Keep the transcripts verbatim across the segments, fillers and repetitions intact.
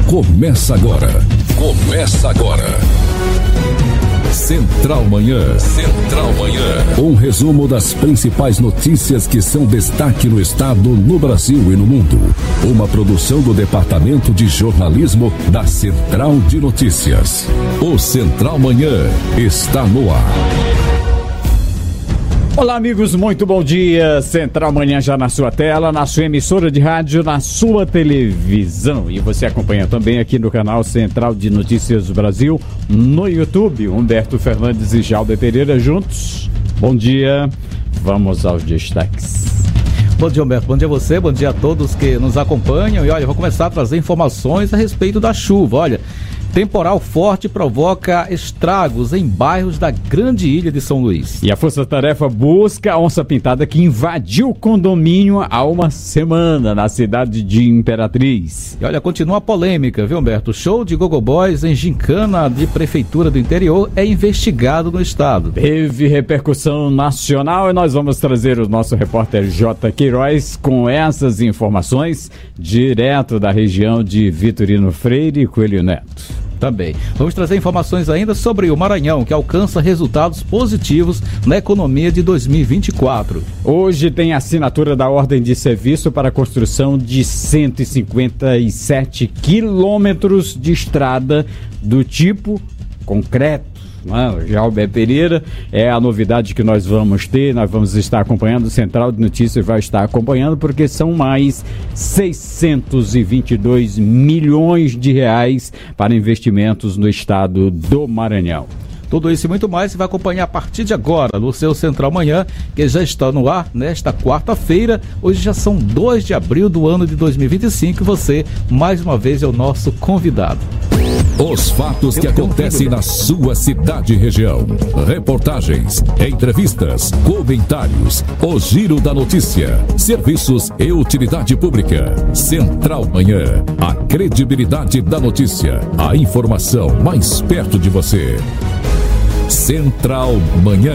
Começa agora. Começa agora. Central Manhã. Central Manhã. Um resumo das principais notícias que são destaque no estado, no Brasil e no mundo. Uma produção do Departamento de Jornalismo da Central de Notícias. O Central Manhã está no ar. Olá, amigos, muito bom dia. Central Manhã já na sua tela, na sua emissora de rádio, na sua televisão. E você acompanha também aqui no canal Central de Notícias do Brasil, no YouTube. Humberto Fernandes e Jalber Pereira juntos. Bom dia. Vamos aos destaques. Bom dia, Humberto. Bom dia a você, bom dia a todos que nos acompanham. E olha, eu vou começar a trazer informações a respeito da chuva. Olha, temporal forte provoca estragos em bairros da grande ilha de São Luís. E a Força Tarefa busca a onça-pintada que invadiu o condomínio há uma semana na cidade de Imperatriz. E olha, continua a polêmica, viu, Humberto? O show de Gogo Boys em gincana de prefeitura do interior é investigado no estado. Teve repercussão nacional e nós vamos trazer o nosso repórter J. Queiroz com essas informações direto da região de Vitorino Freire e Coelho Neto. Também. Vamos trazer informações ainda sobre o Maranhão, que alcança resultados positivos na economia de dois mil e vinte e quatro. Hoje tem assinatura da ordem de serviço para a construção de cento e cinquenta e sete quilômetros de estrada do tipo concreto. Não, Jalber Pereira, é a novidade que nós vamos ter, nós vamos estar acompanhando, o Central de Notícias vai estar acompanhando, porque são mais seiscentos e vinte e dois milhões de reais para investimentos no estado do Maranhão. Tudo isso e muito mais você vai acompanhar a partir de agora no seu Central Manhã, que já está no ar nesta quarta-feira. Hoje já são dois de abril do ano de dois mil e vinte e cinco e você, mais uma vez, é o nosso convidado. Os fatos que acontecem na sua cidade e região. Reportagens, entrevistas, comentários. O Giro da Notícia. Serviços e utilidade pública. Central Manhã. A credibilidade da notícia. A informação mais perto de você. Central Manhã.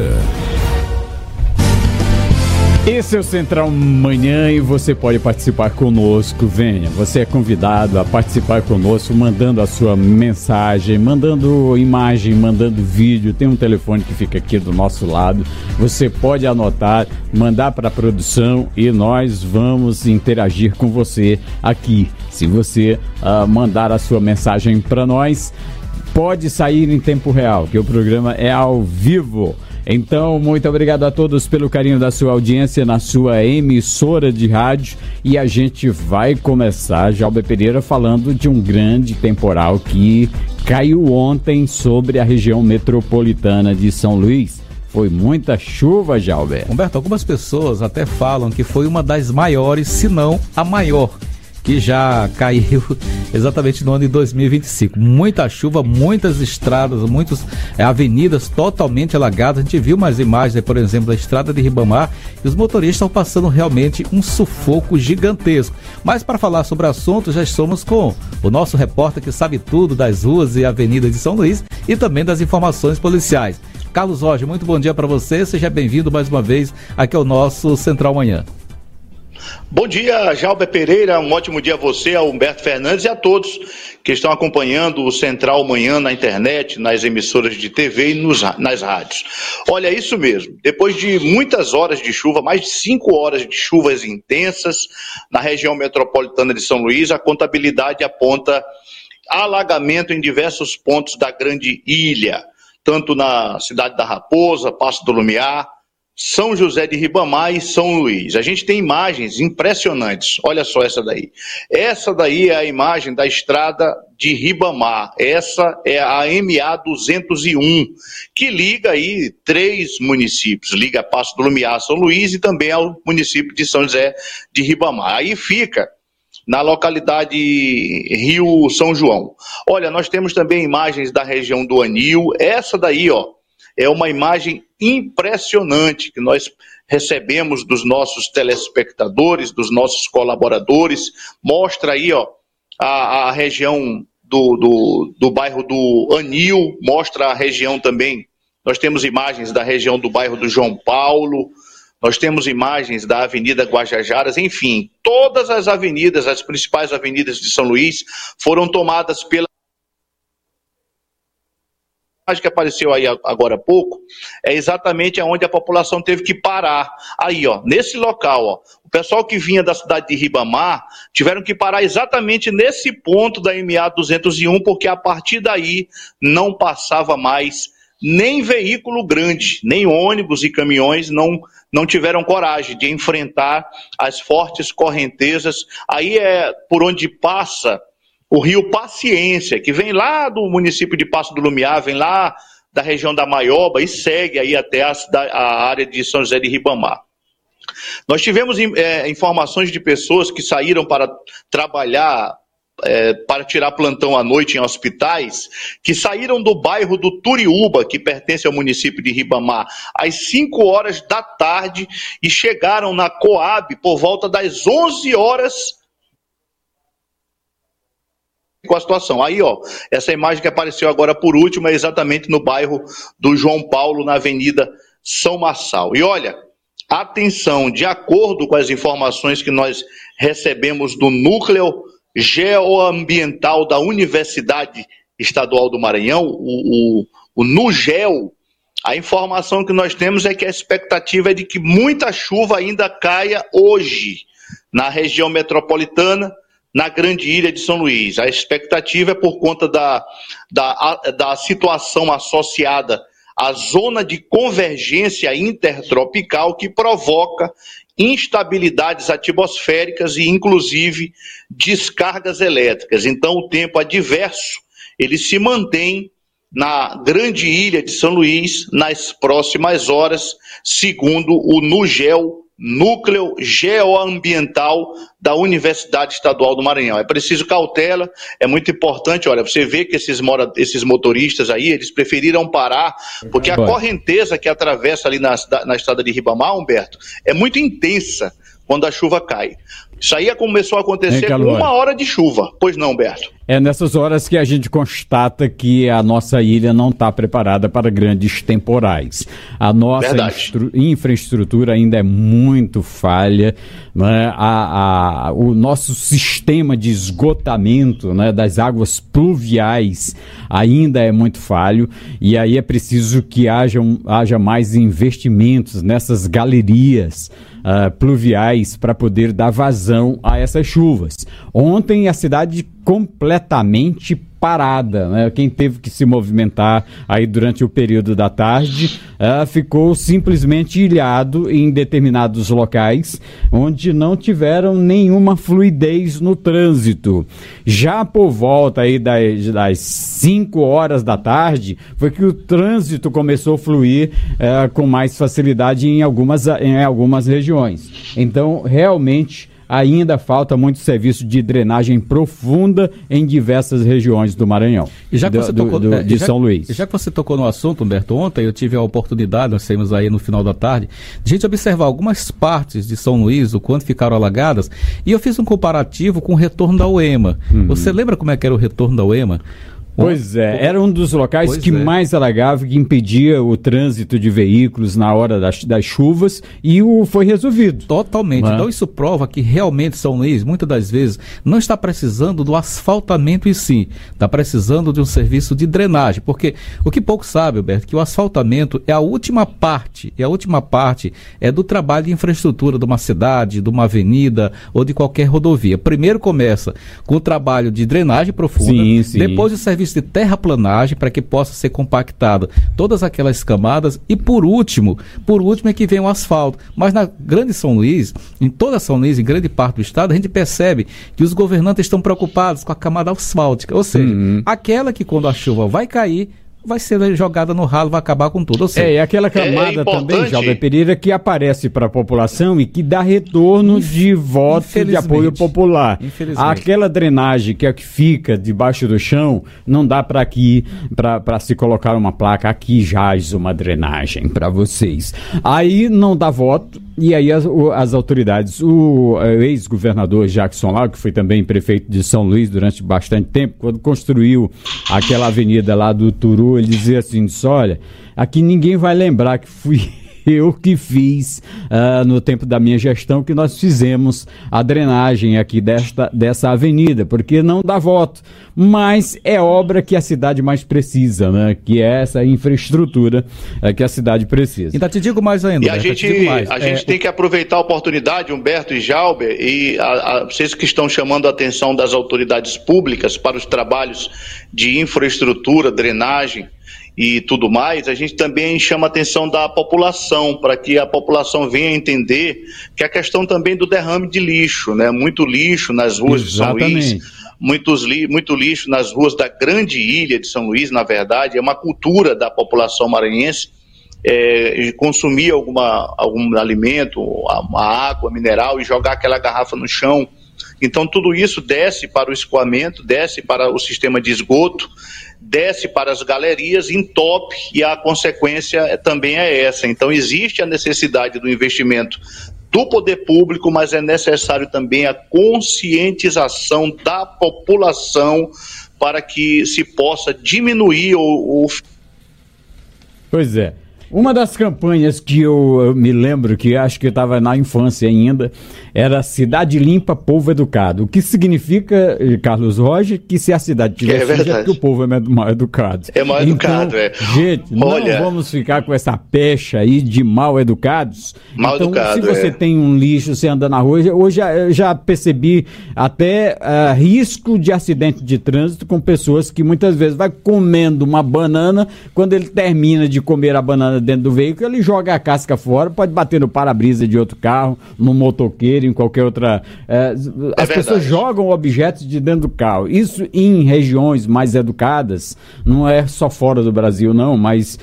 Esse é o Central Manhã e você pode participar conosco. Venha, você é convidado a participar conosco, mandando a sua mensagem, mandando imagem, mandando vídeo. Tem um telefone que fica aqui do nosso lado. Você pode anotar, mandar para a produção e nós vamos interagir com você aqui. Se você uh, mandar a sua mensagem para nós, pode sair em tempo real, que o programa é ao vivo. Então, muito obrigado a todos pelo carinho da sua audiência na sua emissora de rádio. E a gente vai começar, Jalber Pereira, falando de um grande temporal que caiu ontem sobre a região metropolitana de São Luís. Foi muita chuva, Jalber. Humberto, algumas pessoas até falam que foi uma das maiores, se não a maior, que já caiu exatamente no ano de dois mil e vinte e cinco. Muita chuva, muitas estradas, muitas é, avenidas totalmente alagadas. A gente viu umas imagens, por exemplo, da estrada de Ribamar, e os motoristas estão passando realmente um sufoco gigantesco. Mas para falar sobre o assunto, já estamos com o nosso repórter que sabe tudo das ruas e avenidas de São Luís e também das informações policiais. Carlos Rocha, muito bom dia para você. Seja bem-vindo mais uma vez aqui ao nosso Central Manhã. Bom dia, Jalber Pereira, um ótimo dia a você, ao Humberto Fernandes e a todos que estão acompanhando o Central Manhã na internet, nas emissoras de T V e nos, nas rádios. Olha, isso mesmo, depois de muitas horas de chuva, mais de cinco horas de chuvas intensas na região metropolitana de São Luís, a contabilidade aponta alagamento em diversos pontos da grande ilha, tanto na cidade da Raposa, Passo do Lumiar, São José de Ribamar e São Luís. A gente tem imagens impressionantes. Olha só essa daí. Essa daí é a imagem da estrada de Ribamar. Essa é a M A duzentos e um, que liga aí três municípios. Liga Passo do Lumiar, São Luís e também ao município de São José de Ribamar. Aí fica na localidade Rio São João. Olha, nós temos também imagens da região do Anil. Essa daí, ó, é uma imagem impressionante que nós recebemos dos nossos telespectadores, dos nossos colaboradores. Mostra aí, ó, a, a região do, do, do bairro do Anil, mostra a região também. Nós temos imagens da região do bairro do João Paulo, nós temos imagens da Avenida Guajajaras, enfim, todas as avenidas, as principais avenidas de São Luís foram tomadas pela... A imagem que apareceu aí agora há pouco é exatamente onde a população teve que parar. Aí, ó, nesse local, ó, o pessoal que vinha da cidade de Ribamar tiveram que parar exatamente nesse ponto da M A duzentos e um, porque a partir daí não passava mais nem veículo grande, nem ônibus e caminhões não, não tiveram coragem de enfrentar as fortes correntezas. Aí é por onde passa o rio Paciência, que vem lá do município de Passo do Lumiar, vem lá da região da Maioba e segue aí até a, a área de São José de Ribamar. Nós tivemos é, informações de pessoas que saíram para trabalhar, é, para tirar plantão à noite em hospitais, que saíram do bairro do Turiúba, que pertence ao município de Ribamar, às cinco horas da tarde e chegaram na Coab por volta das onze horas com a situação. Aí, ó, essa imagem que apareceu agora por último é exatamente no bairro do João Paulo, na Avenida São Marçal. E olha, atenção, de acordo com as informações que nós recebemos do Núcleo Geoambiental da Universidade Estadual do Maranhão, o, o, o NUGEL, a informação que nós temos é que a expectativa é de que muita chuva ainda caia hoje na região metropolitana, na grande ilha de São Luís. A expectativa é por conta da, da, da situação associada à zona de convergência intertropical que provoca instabilidades atmosféricas e, inclusive, descargas elétricas. Então, o tempo adverso, ele se mantém na grande ilha de São Luís nas próximas horas, segundo o NUGEL, Núcleo Geoambiental da Universidade Estadual do Maranhão. É preciso cautela, é muito importante. Olha, você vê que esses, mora, esses motoristas aí, eles preferiram parar, porque a correnteza que atravessa ali na, na estrada de Ribamar, Humberto, é muito intensa quando a chuva cai. Isso aí começou a acontecer com uma hora de chuva. Pois não, Humberto? É nessas horas que a gente constata que a nossa ilha não está preparada para grandes temporais. A nossa infraestrutura ainda é muito falha, né? a, a, o nosso sistema de esgotamento, né, das águas pluviais ainda é muito falho, e aí é preciso que haja, um, haja mais investimentos nessas galerias Uh, pluviais para poder dar vazão a essas chuvas. Ontem a cidade completamente parada, né? Quem teve que se movimentar aí durante o período da tarde uh, ficou simplesmente ilhado em determinados locais onde não tiveram nenhuma fluidez no trânsito. Já por volta aí das, das cinco horas da tarde foi que o trânsito começou a fluir uh, com mais facilidade em algumas, em algumas regiões. Então, realmente, ainda falta muito serviço de drenagem profunda em diversas regiões do Maranhão, e já que você do, tocou, do, é, de já, São Luís. Já que você tocou no assunto, Humberto, ontem eu tive a oportunidade, nós saímos aí no final da tarde, de a gente observar algumas partes de São Luís, o quanto ficaram alagadas, e eu fiz um comparativo com o retorno da UEMA. Uhum. Você lembra como é que era o retorno da UEMA? Pois é, era um dos locais pois que é. mais alagava, que impedia o trânsito de veículos na hora das, das chuvas, e o foi resolvido. Totalmente. É? Então isso prova que realmente São Luís, muitas das vezes, não está precisando do asfaltamento em si, está precisando de um serviço de drenagem, porque o que pouco sabe, Alberto, que o asfaltamento é a última parte, é a última parte é do trabalho de infraestrutura de uma cidade, de uma avenida ou de qualquer rodovia. Primeiro começa com o trabalho de drenagem profunda, sim, sim. Depois o serviço de terraplanagem para que possa ser compactado todas aquelas camadas e por último, por último é que vem o asfalto. Mas na grande São Luís, em toda São Luís, em grande parte do estado, a gente percebe que os governantes estão preocupados com a camada asfáltica, ou seja, uhum. aquela que quando a chuva vai cair, vai ser jogada no ralo, vai acabar com tudo. Ou seja, é, e aquela camada é também, Jalber Pereira, que aparece para a população e que dá retorno Inf- de voto de apoio popular. Aquela drenagem que é que fica debaixo do chão, não dá para aqui, para se colocar uma placa, aqui jaz uma drenagem para vocês. Aí não dá voto, e aí as, as autoridades, o, o ex-governador Jackson Lago, que foi também prefeito de São Luís durante bastante tempo, quando construiu aquela avenida lá do Turu, ele dizia assim, disse, olha, aqui ninguém vai lembrar que fui eu que fiz uh, no tempo da minha gestão, que nós fizemos a drenagem aqui desta, dessa avenida, porque não dá voto, mas é obra que a cidade mais precisa, né? Que é essa infraestrutura uh, que a cidade precisa. Então te digo mais ainda. E a gente, mais. a é, gente tem que aproveitar a oportunidade, Humberto e Jalber, e a, a, vocês que estão chamando a atenção das autoridades públicas para os trabalhos de infraestrutura, drenagem e tudo mais, a gente também chama a atenção da população, para que a população venha entender que a questão também do derrame de lixo, né? Muito lixo nas ruas Exatamente. de São Luís, muitos li, muito lixo nas ruas da grande ilha de São Luís, na verdade, é uma cultura da população maranhense, é, consumir alguma, algum alimento, uma água mineral e jogar aquela garrafa no chão. Então tudo isso desce para o escoamento, desce para o sistema de esgoto, desce para as galerias, entope, e a consequência também é essa. Então existe a necessidade do investimento do poder público, mas é necessário também a conscientização da população para que se possa diminuir o... o... Pois é. Uma das campanhas que eu, eu me lembro, que acho que eu estava na infância ainda, era Cidade Limpa, Povo Educado. O que significa, Carlos Roger, que se a cidade tiver é suja, é porque o povo é mal educado. É mal educado, então, é. Gente, Olha... não vamos ficar com essa pecha aí de mal educados. Mal então, educado, se você é. tem um lixo, você anda na rua, hoje eu já percebi até uh, risco de acidente de trânsito com pessoas que muitas vezes vai comendo uma banana, quando ele termina de comer a banana dentro do veículo, ele joga a casca fora, pode bater no para-brisa de outro carro, no motoqueiro, em qualquer outra... É, é as pessoas jogam objetos de dentro do carro. Isso em regiões mais educadas, não é só fora do Brasil, não, mas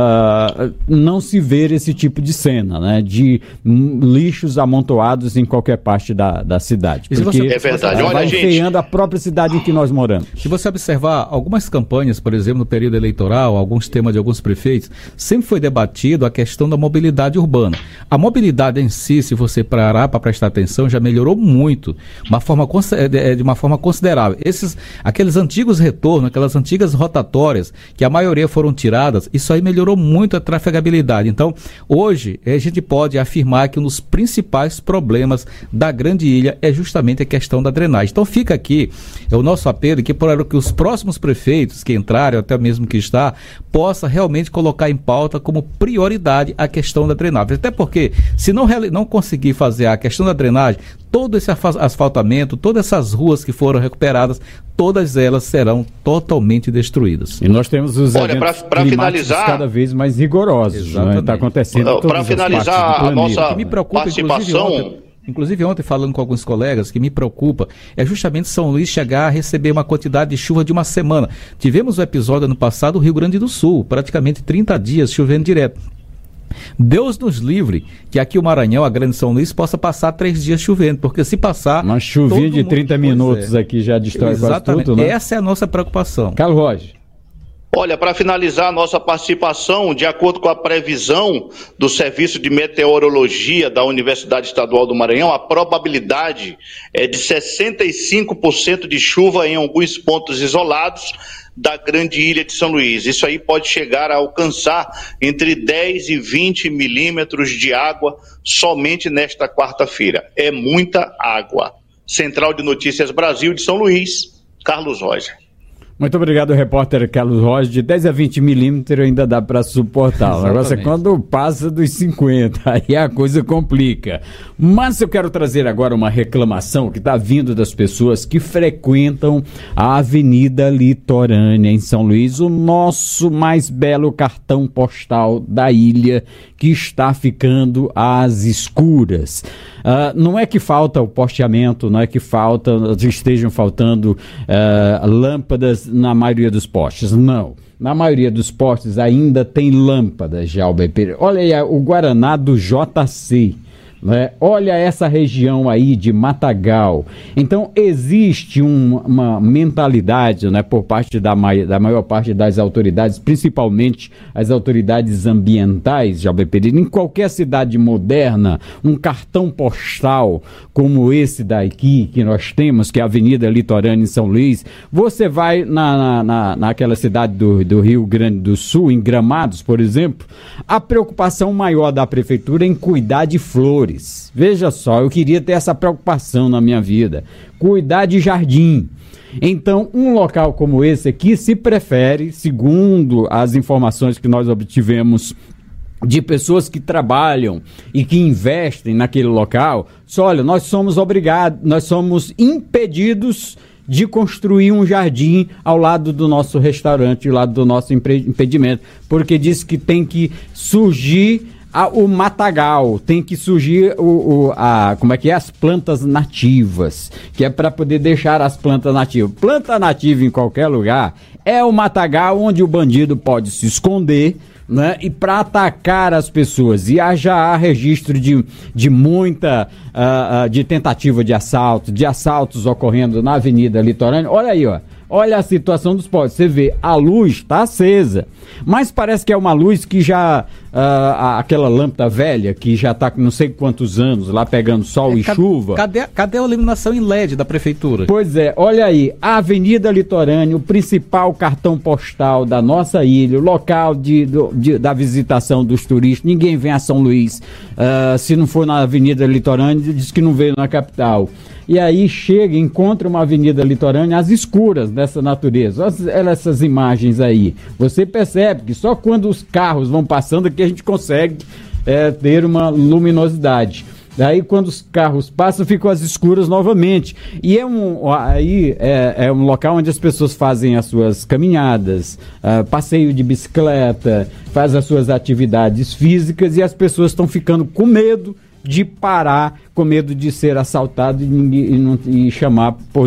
uh, não se vê esse tipo de cena, né? De lixos amontoados em qualquer parte da, da cidade. Porque você, é verdade. Olha, vai gente... enfeiando a própria cidade em que nós moramos. Se você observar algumas campanhas, por exemplo, no período eleitoral, alguns temas de alguns prefeitos, sempre foi debatido a questão da mobilidade urbana. A mobilidade em si, se você parar para prestar atenção, já melhorou muito, uma forma, de uma forma considerável. Esses, aqueles antigos retornos, aquelas antigas rotatórias, que a maioria foram tiradas, isso aí melhorou muito a trafegabilidade. Então, hoje, a gente pode afirmar que um dos principais problemas da grande ilha é justamente a questão da drenagem. Então, fica aqui é o nosso apelo que, para que os próximos prefeitos que entrarem, até mesmo que está, possa realmente colocar em pauta como prioridade a questão da drenagem. Até porque, se não, não conseguir fazer a questão da drenagem, todo esse asfaltamento, todas essas ruas que foram recuperadas, todas elas serão totalmente destruídas. E nós temos os Olha, eventos pra, pra finalizar, cada vez mais rigorosos. Está, né? Tá acontecendo para finalizar a nossa que me preocupa, participação... Ontem, inclusive ontem falando com alguns colegas, que me preocupa é justamente São Luís chegar a receber uma quantidade de chuva de uma semana. Tivemos o um episódio ano passado, no Rio Grande do Sul, praticamente trinta dias chovendo direto. Deus nos livre que aqui o Maranhão, a Grande São Luís, possa passar três dias chovendo, porque se passar... Uma chuvinha de trinta minutos é. aqui já destrói quase tudo, né? Essa é a nossa preocupação. Carlos Roger. Olha, para finalizar a nossa participação, de acordo com a previsão do Serviço de Meteorologia da Universidade Estadual do Maranhão, a probabilidade é de sessenta e cinco por cento de chuva em alguns pontos isolados da grande ilha de São Luís. Isso aí pode chegar a alcançar entre dez e vinte milímetros de água somente nesta quarta-feira. É muita água. Central de Notícias Brasil de São Luís, Carlos Roger. Muito obrigado, repórter Carlos Roger. De dez a vinte milímetros ainda dá para suportar. O negócio é quando passa dos cinquenta, aí a coisa complica. Mas eu quero trazer agora uma reclamação que está vindo das pessoas que frequentam a Avenida Litorânea em São Luís, o nosso mais belo cartão postal da ilha, que está ficando às escuras. Uh, não é que falta o posteamento, não é que falta, estejam faltando uh, lâmpadas na maioria dos postes, não. Na maioria dos postes ainda tem lâmpadas, já o B P. Olha aí, o Guaraná do J C. né? Olha essa região aí de Matagal. Então existe um, uma mentalidade, né, por parte da, mai, da maior parte das autoridades, principalmente as autoridades ambientais, Jalber Pereira, em qualquer cidade moderna, um cartão postal como esse daqui que nós temos, que é a Avenida Litorânea em São Luís, você vai na, na, na, naquela cidade do, do Rio Grande do Sul, em Gramados, por exemplo, a preocupação maior da prefeitura é em cuidar de flores. Veja só, eu queria ter essa preocupação na minha vida, cuidar de jardim. Então, um local como esse aqui se prefere, segundo as informações que nós obtivemos de pessoas que trabalham e que investem naquele local, só olha, nós somos obrigados, nós somos impedidos de construir um jardim ao lado do nosso restaurante, ao lado do nosso impedimento, porque diz que tem que surgir a, o matagal, tem que surgir o, o, a, como é que é? As plantas nativas, que é para poder deixar as plantas nativas. Planta nativa em qualquer lugar é o matagal onde o bandido pode se esconder, né? E para atacar as pessoas. E há, já há registro de, de muita uh, uh, de tentativa de assalto, de assaltos ocorrendo na Avenida Litorânea. Olha aí, ó. Olha a situação dos postes. Você vê, a luz está acesa, mas parece que é uma luz que já, uh, aquela lâmpada velha, que já está com não sei quantos anos lá pegando sol é, e cadê, chuva. Cadê, cadê a iluminação em L E D da prefeitura? Pois é, olha aí, a Avenida Litorânea, o principal cartão postal da nossa ilha, o local de, de, da visitação dos turistas. Ninguém vem a São Luís, uh, se não for na Avenida Litorânea, diz que não veio na capital. E aí chega, encontra uma avenida litorânea às escuras dessa natureza. Olha essas imagens aí. Você percebe que só quando os carros vão passando é que a gente consegue é, ter uma luminosidade. Daí quando os carros passam, ficam às escuras novamente. E é um, aí é, é um local onde as pessoas fazem as suas caminhadas, uh, passeio de bicicleta, fazem as suas atividades físicas, e as pessoas estão ficando com medo de parar, com medo de ser assaltado e, e, não, e chamar por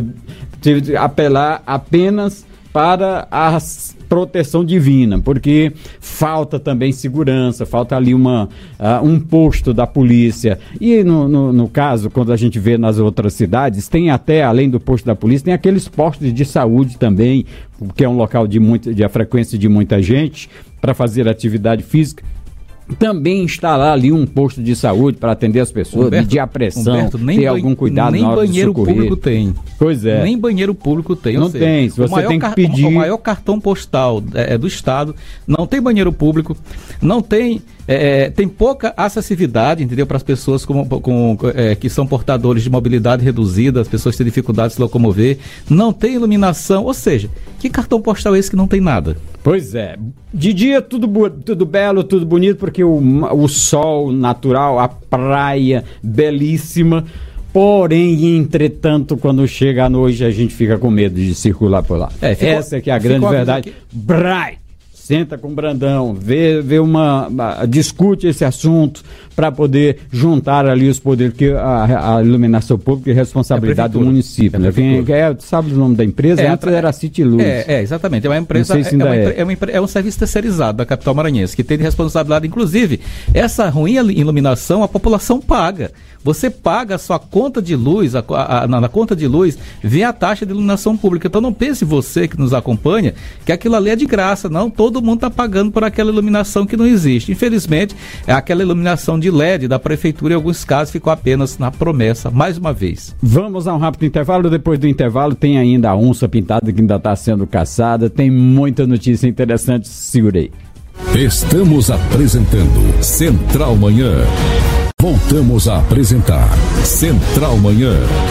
apelar apenas para a proteção divina, porque falta também segurança, falta ali uma, uh, um posto da polícia. E no, no, no caso, quando a gente vê nas outras cidades, tem até, além do posto da polícia, tem aqueles postos de saúde também, que é um local de, muito, de a frequência de muita gente para fazer atividade física. Também instalar ali um posto de saúde para atender as pessoas, Humberto, medir a pressão, Humberto, ter ban... algum cuidado nem na hora banheiro de socorrer. Público tem. Pois é. Nem banheiro público tem. Não seja, tem, se você tem que pedir... O maior cartão postal é, é do Estado, não tem banheiro público, não tem... É, tem pouca acessibilidade, entendeu, para as pessoas com, com, é, que são portadores de mobilidade reduzida, as pessoas que têm dificuldade de se locomover, não tem iluminação, ou seja, que cartão postal é esse que não tem nada? Pois é, de dia tudo, tudo belo, tudo bonito, porque o, o sol natural, a praia belíssima, porém, entretanto, quando chega à noite a gente fica com medo de circular por lá. É, ficou, Essa é que é a grande verdade. Bright! Senta com o Brandão, vê, vê uma, discute esse assunto para poder juntar ali os poderes, porque a, a iluminação pública é responsabilidade é do município. É, né? Quem, é, sabe o nome da empresa? É, Antes era City Luz. É, é, exatamente. É uma empresa, Não sei se é, ainda é, uma, é. É, uma, é um serviço terceirizado da capital maranhense, que tem de responsabilidade, inclusive, essa ruim iluminação a população paga. Você paga a sua conta de luz, a, a, a, na conta de luz, vem a taxa de iluminação pública. Então não pense você que nos acompanha que aquilo ali é de graça, não. Todo mundo está pagando por aquela iluminação que não existe. Infelizmente, aquela iluminação de L E D da prefeitura, em alguns casos, ficou apenas na promessa, mais uma vez. Vamos a um rápido intervalo. Depois do intervalo tem ainda a onça pintada que ainda está sendo caçada. Tem muita notícia interessante. Segura aí. Estamos apresentando Central Manhã. Voltamos a apresentar Central Manhã.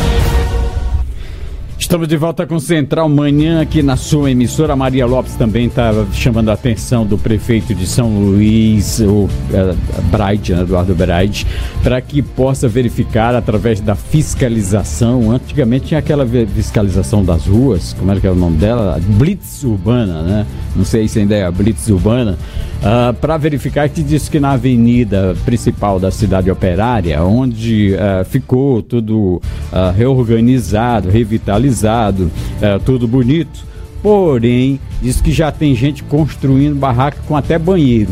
Estamos de volta com Central Manhã aqui na sua emissora. A Maria Lopes também está chamando a atenção do prefeito de São Luís, o uh, Bright, né, Eduardo Bright, para que possa verificar através da fiscalização. Antigamente tinha aquela fiscalização das ruas, como era que é o nome dela? Blitz Urbana, né? Não sei se ainda é a Blitz Urbana. Uh, para verificar, que diz que na avenida principal da cidade operária, onde uh, ficou tudo uh, reorganizado, revitalizado, uh, tudo bonito, porém, diz que já tem gente construindo barraca com até banheiro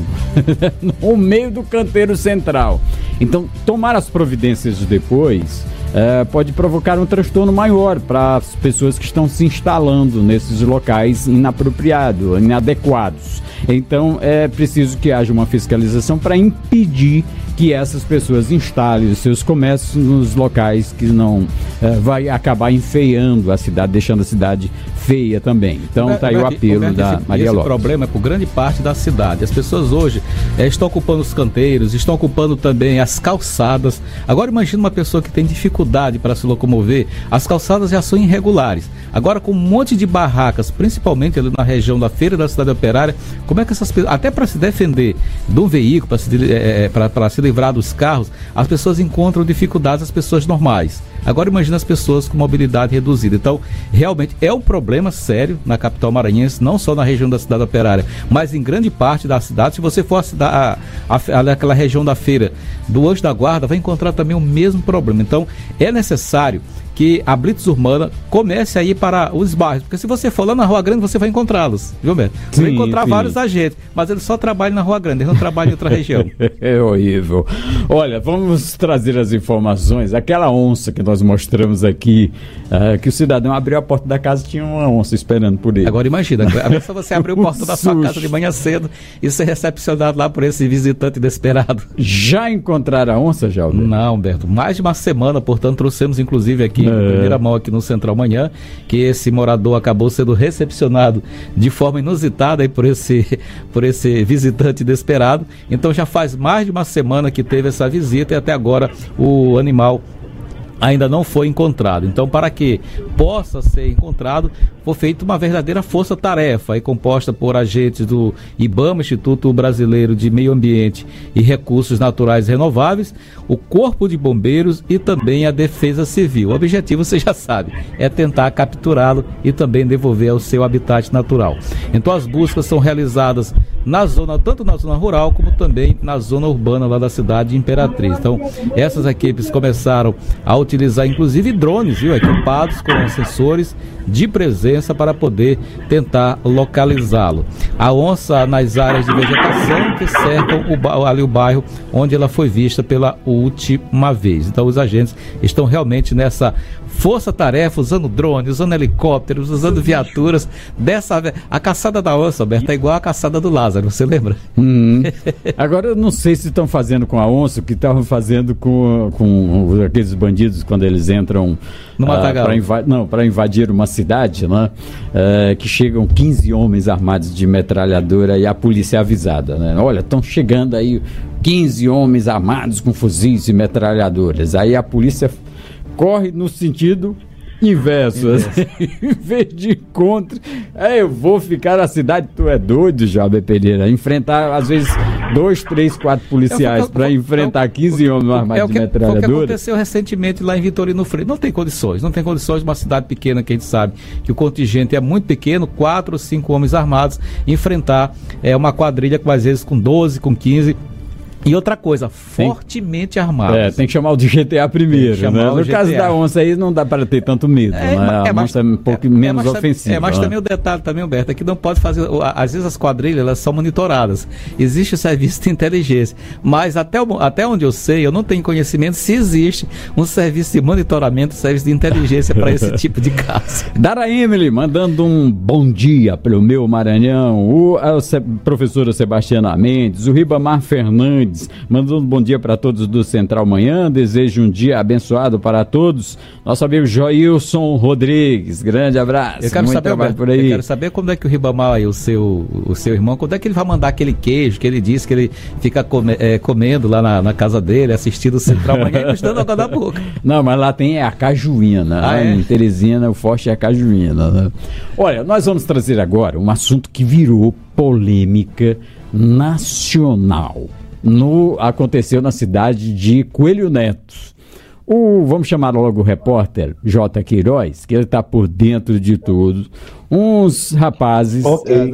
no meio do canteiro central. Então, tomar as providências depois é, pode provocar um transtorno maior para as pessoas que estão se instalando nesses locais inapropriados, inadequados. Então, é preciso que haja uma fiscalização para impedir que essas pessoas instalem os seus comércios nos locais que não é, vai acabar enfeiando a cidade, deixando a cidade feia também. Então está aí o apelo Roberto, da esse, Maria esse Lopes. O problema é por grande parte da cidade. As pessoas hoje é, estão ocupando os canteiros, estão ocupando também as calçadas. Agora imagina uma pessoa que tem dificuldade para se locomover, as calçadas já são irregulares. Agora com um monte de barracas, principalmente ali na região da Feira da Cidade Operária, como é que essas pessoas, até para se defender do veículo, para se, é, para se livrar dos carros, as pessoas encontram dificuldades, as pessoas normais. Agora imagina as pessoas com mobilidade reduzida. Então, realmente é um problema sério na capital maranhense, não só na região da Cidade Operária, mas em grande parte da cidade. Se você for a, a, a, aquela região da feira do Anjo da Guarda, vai encontrar também o mesmo problema. Então, é necessário que a blitz urbana comece a ir para os bairros, porque se você for lá na Rua Grande, você vai encontrá-los, viu, Beto? Você sim, vai encontrar sim. vários agentes, mas eles só trabalham na Rua Grande, eles não trabalham em outra região. É horrível. Olha, vamos trazer as informações. Aquela onça que nós mostramos aqui, uh, que o cidadão abriu a porta da casa e tinha uma onça esperando por ele. Agora imagina, a só você abrir a porta da sua casa de manhã cedo e ser recepcionado lá por esse visitante desesperado. Já encontraram a onça, Jalber? Não, Beto, mais de uma semana, portanto, trouxemos inclusive aqui, em primeira mão aqui no Central Manhã, que esse morador acabou sendo recepcionado de forma inusitada aí por esse, por esse visitante desesperado. Então já faz mais de uma semana que teve essa visita e até agora o animal ainda não foi encontrado. Então, para que possa ser encontrado, foi feita uma verdadeira força-tarefa, aí composta por agentes do IBAMA, Instituto Brasileiro de Meio Ambiente e Recursos Naturais Renováveis, o Corpo de Bombeiros e também a Defesa Civil. O objetivo, você já sabe, é tentar capturá-lo e também devolver ao seu habitat natural. Então, as buscas são realizadas na zona, tanto na zona rural como também na zona urbana lá da cidade de Imperatriz. Então, essas equipes começaram a utilizar inclusive drones, viu, equipados com sensores de presença para poder tentar localizá-lo. A onça nas áreas de vegetação que cercam o, ali o bairro onde ela foi vista pela última vez. Então os agentes estão realmente nessa força-tarefa, usando drones, usando helicópteros, usando viaturas. Dessa a caçada da onça, Alberto, é igual a caçada do Lázaro, você lembra? Hum. Agora eu não sei se estão fazendo com a onça o que estavam fazendo com, com aqueles bandidos quando eles entram no Matagal. Uh, para inva- não, para invadir uma cidade, né? Uh, que chegam quinze homens armados de metralhadora e a polícia é avisada, né? Olha, estão chegando aí quinze homens armados com fuzis e metralhadoras. Aí a polícia corre no sentido inverso, assim, em vez de contra. É, eu vou ficar na cidade, tu é doido, Jalber Pereira, enfrentar às vezes dois, três, quatro policiais para enfrentar quinze homens armados de metralhadora. É o que aconteceu recentemente lá em Vitorino Freire. Não tem condições, não tem condições de uma cidade pequena, que a gente sabe que o contingente é muito pequeno, quatro ou cinco homens armados, enfrentar é, uma quadrilha com às vezes com doze, com quinze. E outra coisa, fortemente armado. É, tem que chamar o de G T A primeiro, né? No G T A. Caso da onça aí não dá para ter tanto medo, é, né? É, a onça é um pouco é, menos é, mas, ofensiva. É, mas né? também o detalhe também, Humberto, é que não pode fazer, às vezes as quadrilhas, elas são monitoradas. Existe o serviço de inteligência, mas até, o, até onde eu sei, eu não tenho conhecimento se existe um serviço de monitoramento, serviço de inteligência para esse tipo de caso. Dara Emily, mandando um bom dia pelo meu Maranhão, o, a, a professora Sebastiana Mendes, o Ribamar Fernandes, mandando um bom dia para todos do Central Manhã, desejo um dia abençoado para todos. Nosso amigo Joilson Rodrigues, grande abraço. Eu quero, saber, Alberto, por aí. eu quero saber quando é que o Ribamar e o seu, o seu irmão, quando é que ele vai mandar aquele queijo que ele disse que ele fica come, é, comendo lá na, na casa dele, assistindo o Central Manhã e nos dando água da boca. Não, mas lá tem a cajuína, ah, né? É? Em Teresina o forte é a cajuína, né? Olha, nós vamos trazer agora um assunto que virou polêmica nacional. No, aconteceu na cidade de Coelho Neto. O, vamos chamar logo o repórter J. Queiroz, que ele está por dentro de tudo. Uns rapazes,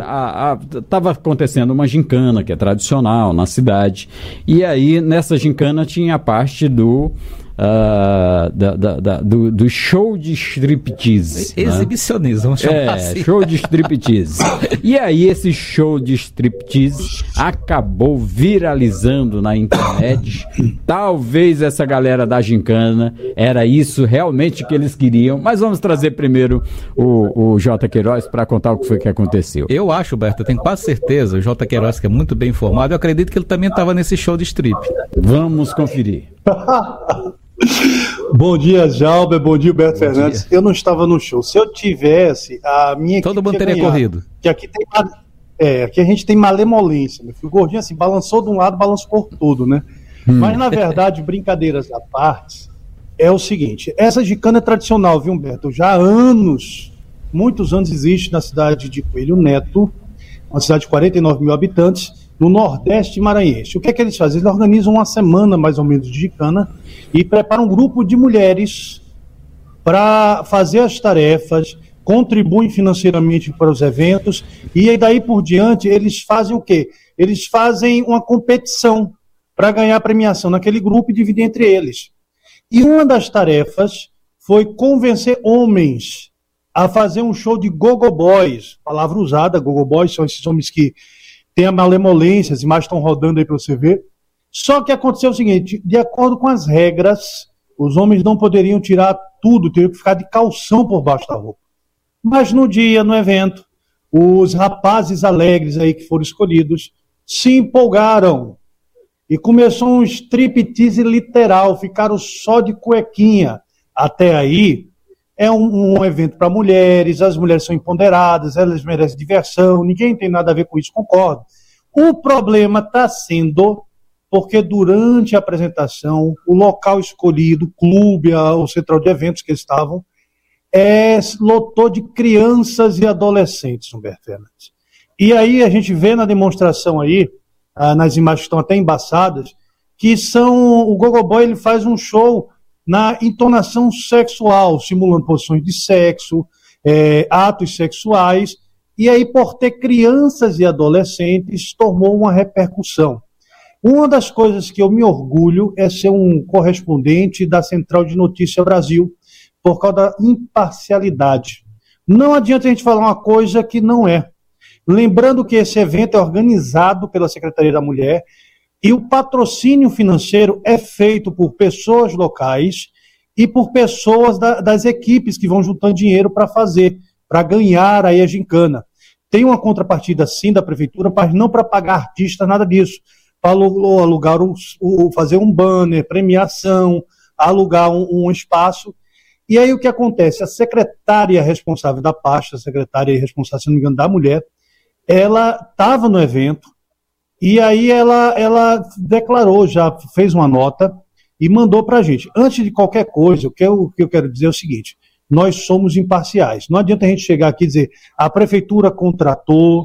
estava acontecendo uma gincana, que é tradicional na cidade, e aí nessa gincana tinha a parte do uh, da, da, da, do, do show de striptease. Exibicionismo, vamos chamar é, assim. Show de striptease. E aí esse show de striptease acabou viralizando na internet. Talvez essa galera da gincana era isso realmente que eles queriam, mas vamos trazer primeiro o, o J. Queiroz para contar o que foi que aconteceu. Eu acho, Berto, eu tenho quase certeza, o J. Queiroz, que é muito bem informado, eu acredito que ele também estava nesse show de strip. Vamos conferir. Bom dia, Jalber, bom dia, Berto Fernandes. Eu não estava no show. Se eu tivesse, a minha equipe todo mundo teria ganhado, corrido. Que aqui tem, é, aqui a gente tem malemolência. Meu filho, o gordinho assim, balançou de um lado, balançou por tudo, né? Hum. Mas na verdade, brincadeiras à parte, é o seguinte: essa gincana é tradicional, viu, Humberto? Já há anos, muitos anos existe na cidade de Coelho Neto, uma cidade de quarenta e nove mil habitantes, no Nordeste maranhense. O que é que eles fazem? Eles organizam uma semana, mais ou menos, de gincana e preparam um grupo de mulheres para fazer as tarefas, contribuem financeiramente para os eventos e aí daí por diante eles fazem o quê? Eles fazem uma competição para ganhar premiação naquele grupo e dividir entre eles. E uma das tarefas foi convencer homens a fazer um show de gogo boys, palavra usada, gogo boys são esses homens que tem a malemolência, as imagens estão rodando aí para você ver. Só que aconteceu o seguinte, de acordo com as regras, os homens não poderiam tirar tudo, teriam que ficar de calção por baixo da roupa. Mas no dia, no evento, os rapazes alegres aí que foram escolhidos se empolgaram. E começou um striptease literal, ficaram só de cuequinha. Até aí, é um, um evento para mulheres, as mulheres são empoderadas, elas merecem diversão, ninguém tem nada a ver com isso, concordo. O problema está sendo porque durante a apresentação, o local escolhido, o clube, o central de eventos que eles estavam, é, lotou de crianças e adolescentes, Humberto Fernandes. E aí a gente vê na demonstração aí, ah, nas imagens que estão até embaçadas, que são, o Gogo Boy ele faz um show na entonação sexual, simulando posições de sexo, é, atos sexuais, e aí por ter crianças e adolescentes, tomou uma repercussão. Uma das coisas que eu me orgulho é ser um correspondente da Central de Notícia Brasil, por causa da imparcialidade. Não adianta a gente falar uma coisa que não é. Lembrando que esse evento é organizado pela Secretaria da Mulher, e o patrocínio financeiro é feito por pessoas locais e por pessoas da, das equipes que vão juntando dinheiro para fazer, para ganhar aí a gincana. Tem uma contrapartida sim da prefeitura, mas não para pagar artista, nada disso. Para alugar, o, o, fazer um banner, premiação, alugar um, um espaço. E aí o que acontece? A secretária responsável da pasta, a secretária responsável, se não me engano, da mulher, ela estava no evento, e aí ela, ela declarou, já fez uma nota e mandou para a gente. Antes de qualquer coisa, o que, eu, o que eu quero dizer é o seguinte: nós somos imparciais. Não adianta a gente chegar aqui e dizer a prefeitura contratou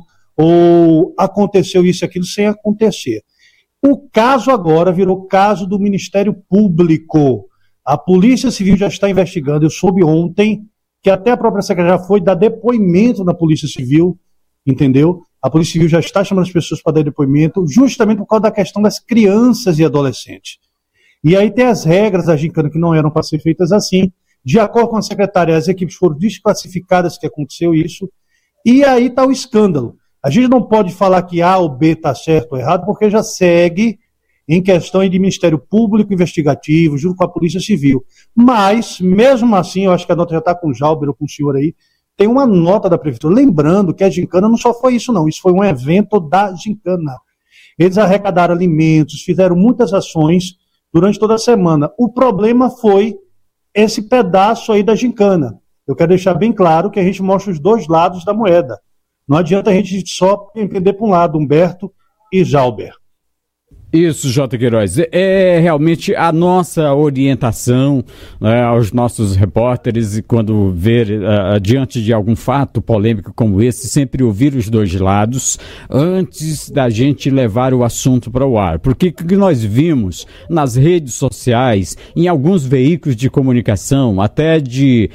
ou aconteceu isso e aquilo sem acontecer. O caso agora virou caso do Ministério Público. A Polícia Civil já está investigando. Eu soube ontem que até a própria secretária já foi dar depoimento na Polícia Civil, entendeu? A Polícia Civil já está chamando as pessoas para dar depoimento, justamente por causa da questão das crianças e adolescentes. E aí tem as regras da gincana que não eram para ser feitas assim. De acordo com a secretária, as equipes foram desclassificadas que aconteceu isso. E aí está o escândalo. A gente não pode falar que A ou B está certo ou errado, porque já segue em questão de Ministério Público Investigativo, junto com a Polícia Civil. Mas, mesmo assim, eu acho que a nota já está com o Jalber ou com o senhor aí, tem uma nota da prefeitura, lembrando que a gincana não só foi isso não, isso foi um evento da gincana. Eles arrecadaram alimentos, fizeram muitas ações durante toda a semana. O problema foi esse pedaço aí da gincana. Eu quero deixar bem claro que a gente mostra os dois lados da moeda. Não adianta a gente só entender para um lado, Humberto e Jalber. Isso, J. Queiroz, é realmente a nossa orientação, né, aos nossos repórteres, e quando ver uh, diante de algum fato polêmico como esse, sempre ouvir os dois lados antes da gente levar o assunto para o ar. Porque o que nós vimos nas redes sociais, em alguns veículos de comunicação, até de,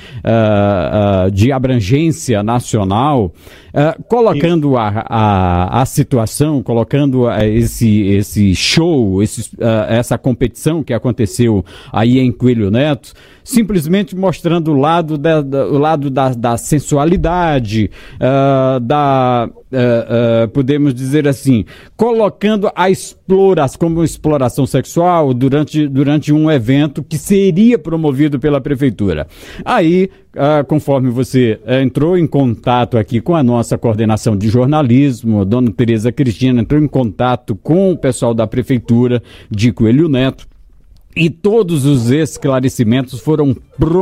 uh, uh, de abrangência nacional, uh, colocando a, a, a situação, colocando esse, esse show, esse, uh, essa competição que aconteceu aí em Coelho Neto, simplesmente mostrando o lado da, da, o lado da, da sensualidade, uh, da, uh, uh, podemos dizer assim, colocando a exploração como exploração sexual durante, durante um evento que seria promovido pela prefeitura. Aí, uh, conforme você uh, entrou em contato aqui com a nossa coordenação de jornalismo, dona Tereza Cristina entrou em contato com o pessoal da prefeitura de Coelho Neto, e todos os esclarecimentos foram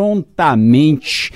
prontamente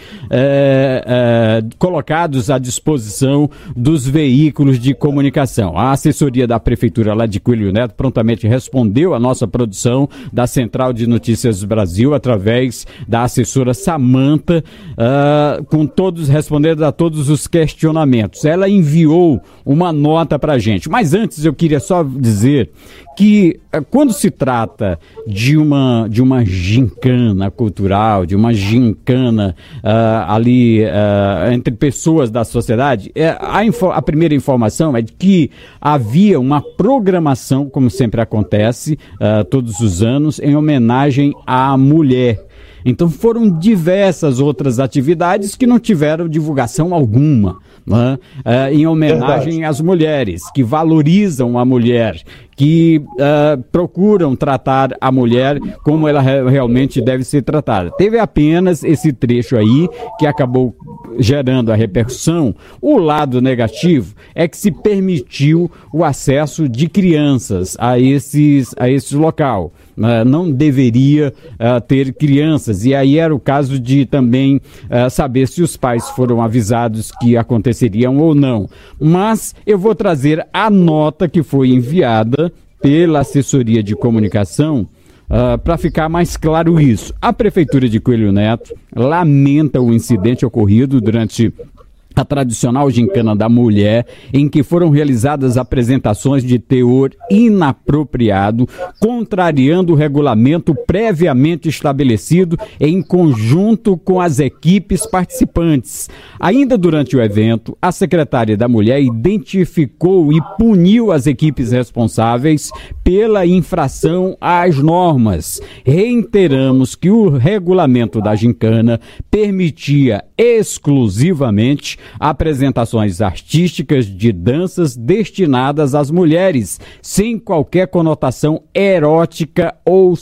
é, é, colocados à disposição dos veículos de comunicação. A assessoria da prefeitura lá de Coelho Neto prontamente respondeu à nossa produção da Central de Notícias Brasil através da assessora Samanta, uh, com todos respondendo a todos os questionamentos. Ela enviou uma nota para a gente. Mas antes eu queria só dizer que uh, quando se trata de uma, de uma gincana cultural, de uma gincana uh, ali uh, entre pessoas da sociedade, é, a, info, a primeira informação é de que havia uma programação, como sempre acontece uh, todos os anos, em homenagem à mulher. Então foram diversas outras atividades que não tiveram divulgação alguma, né? uh, em homenagem Verdade. às mulheres, que valorizam a mulher, que uh, procuram tratar a mulher como ela re- realmente deve ser tratada. Teve apenas esse trecho aí que acabou gerando a repercussão. O lado negativo é que se permitiu o acesso de crianças a, esses, a esse local. Uh, não deveria uh, ter crianças, e aí era o caso de também uh, saber se os pais foram avisados que aconteceriam ou não. Mas eu vou trazer a nota que foi enviada pela assessoria de comunicação uh, para ficar mais claro isso. A Prefeitura de Coelho Neto lamenta o incidente ocorrido durante a tradicional gincana da mulher, em que foram realizadas apresentações de teor inapropriado, contrariando o regulamento previamente estabelecido em conjunto com as equipes participantes. Ainda durante o evento, a secretária da Mulher identificou e puniu as equipes responsáveis pela infração às normas. Reiteramos que o regulamento da gincana permitia exclusivamente apresentações artísticas de danças destinadas às mulheres, sem qualquer conotação erótica ou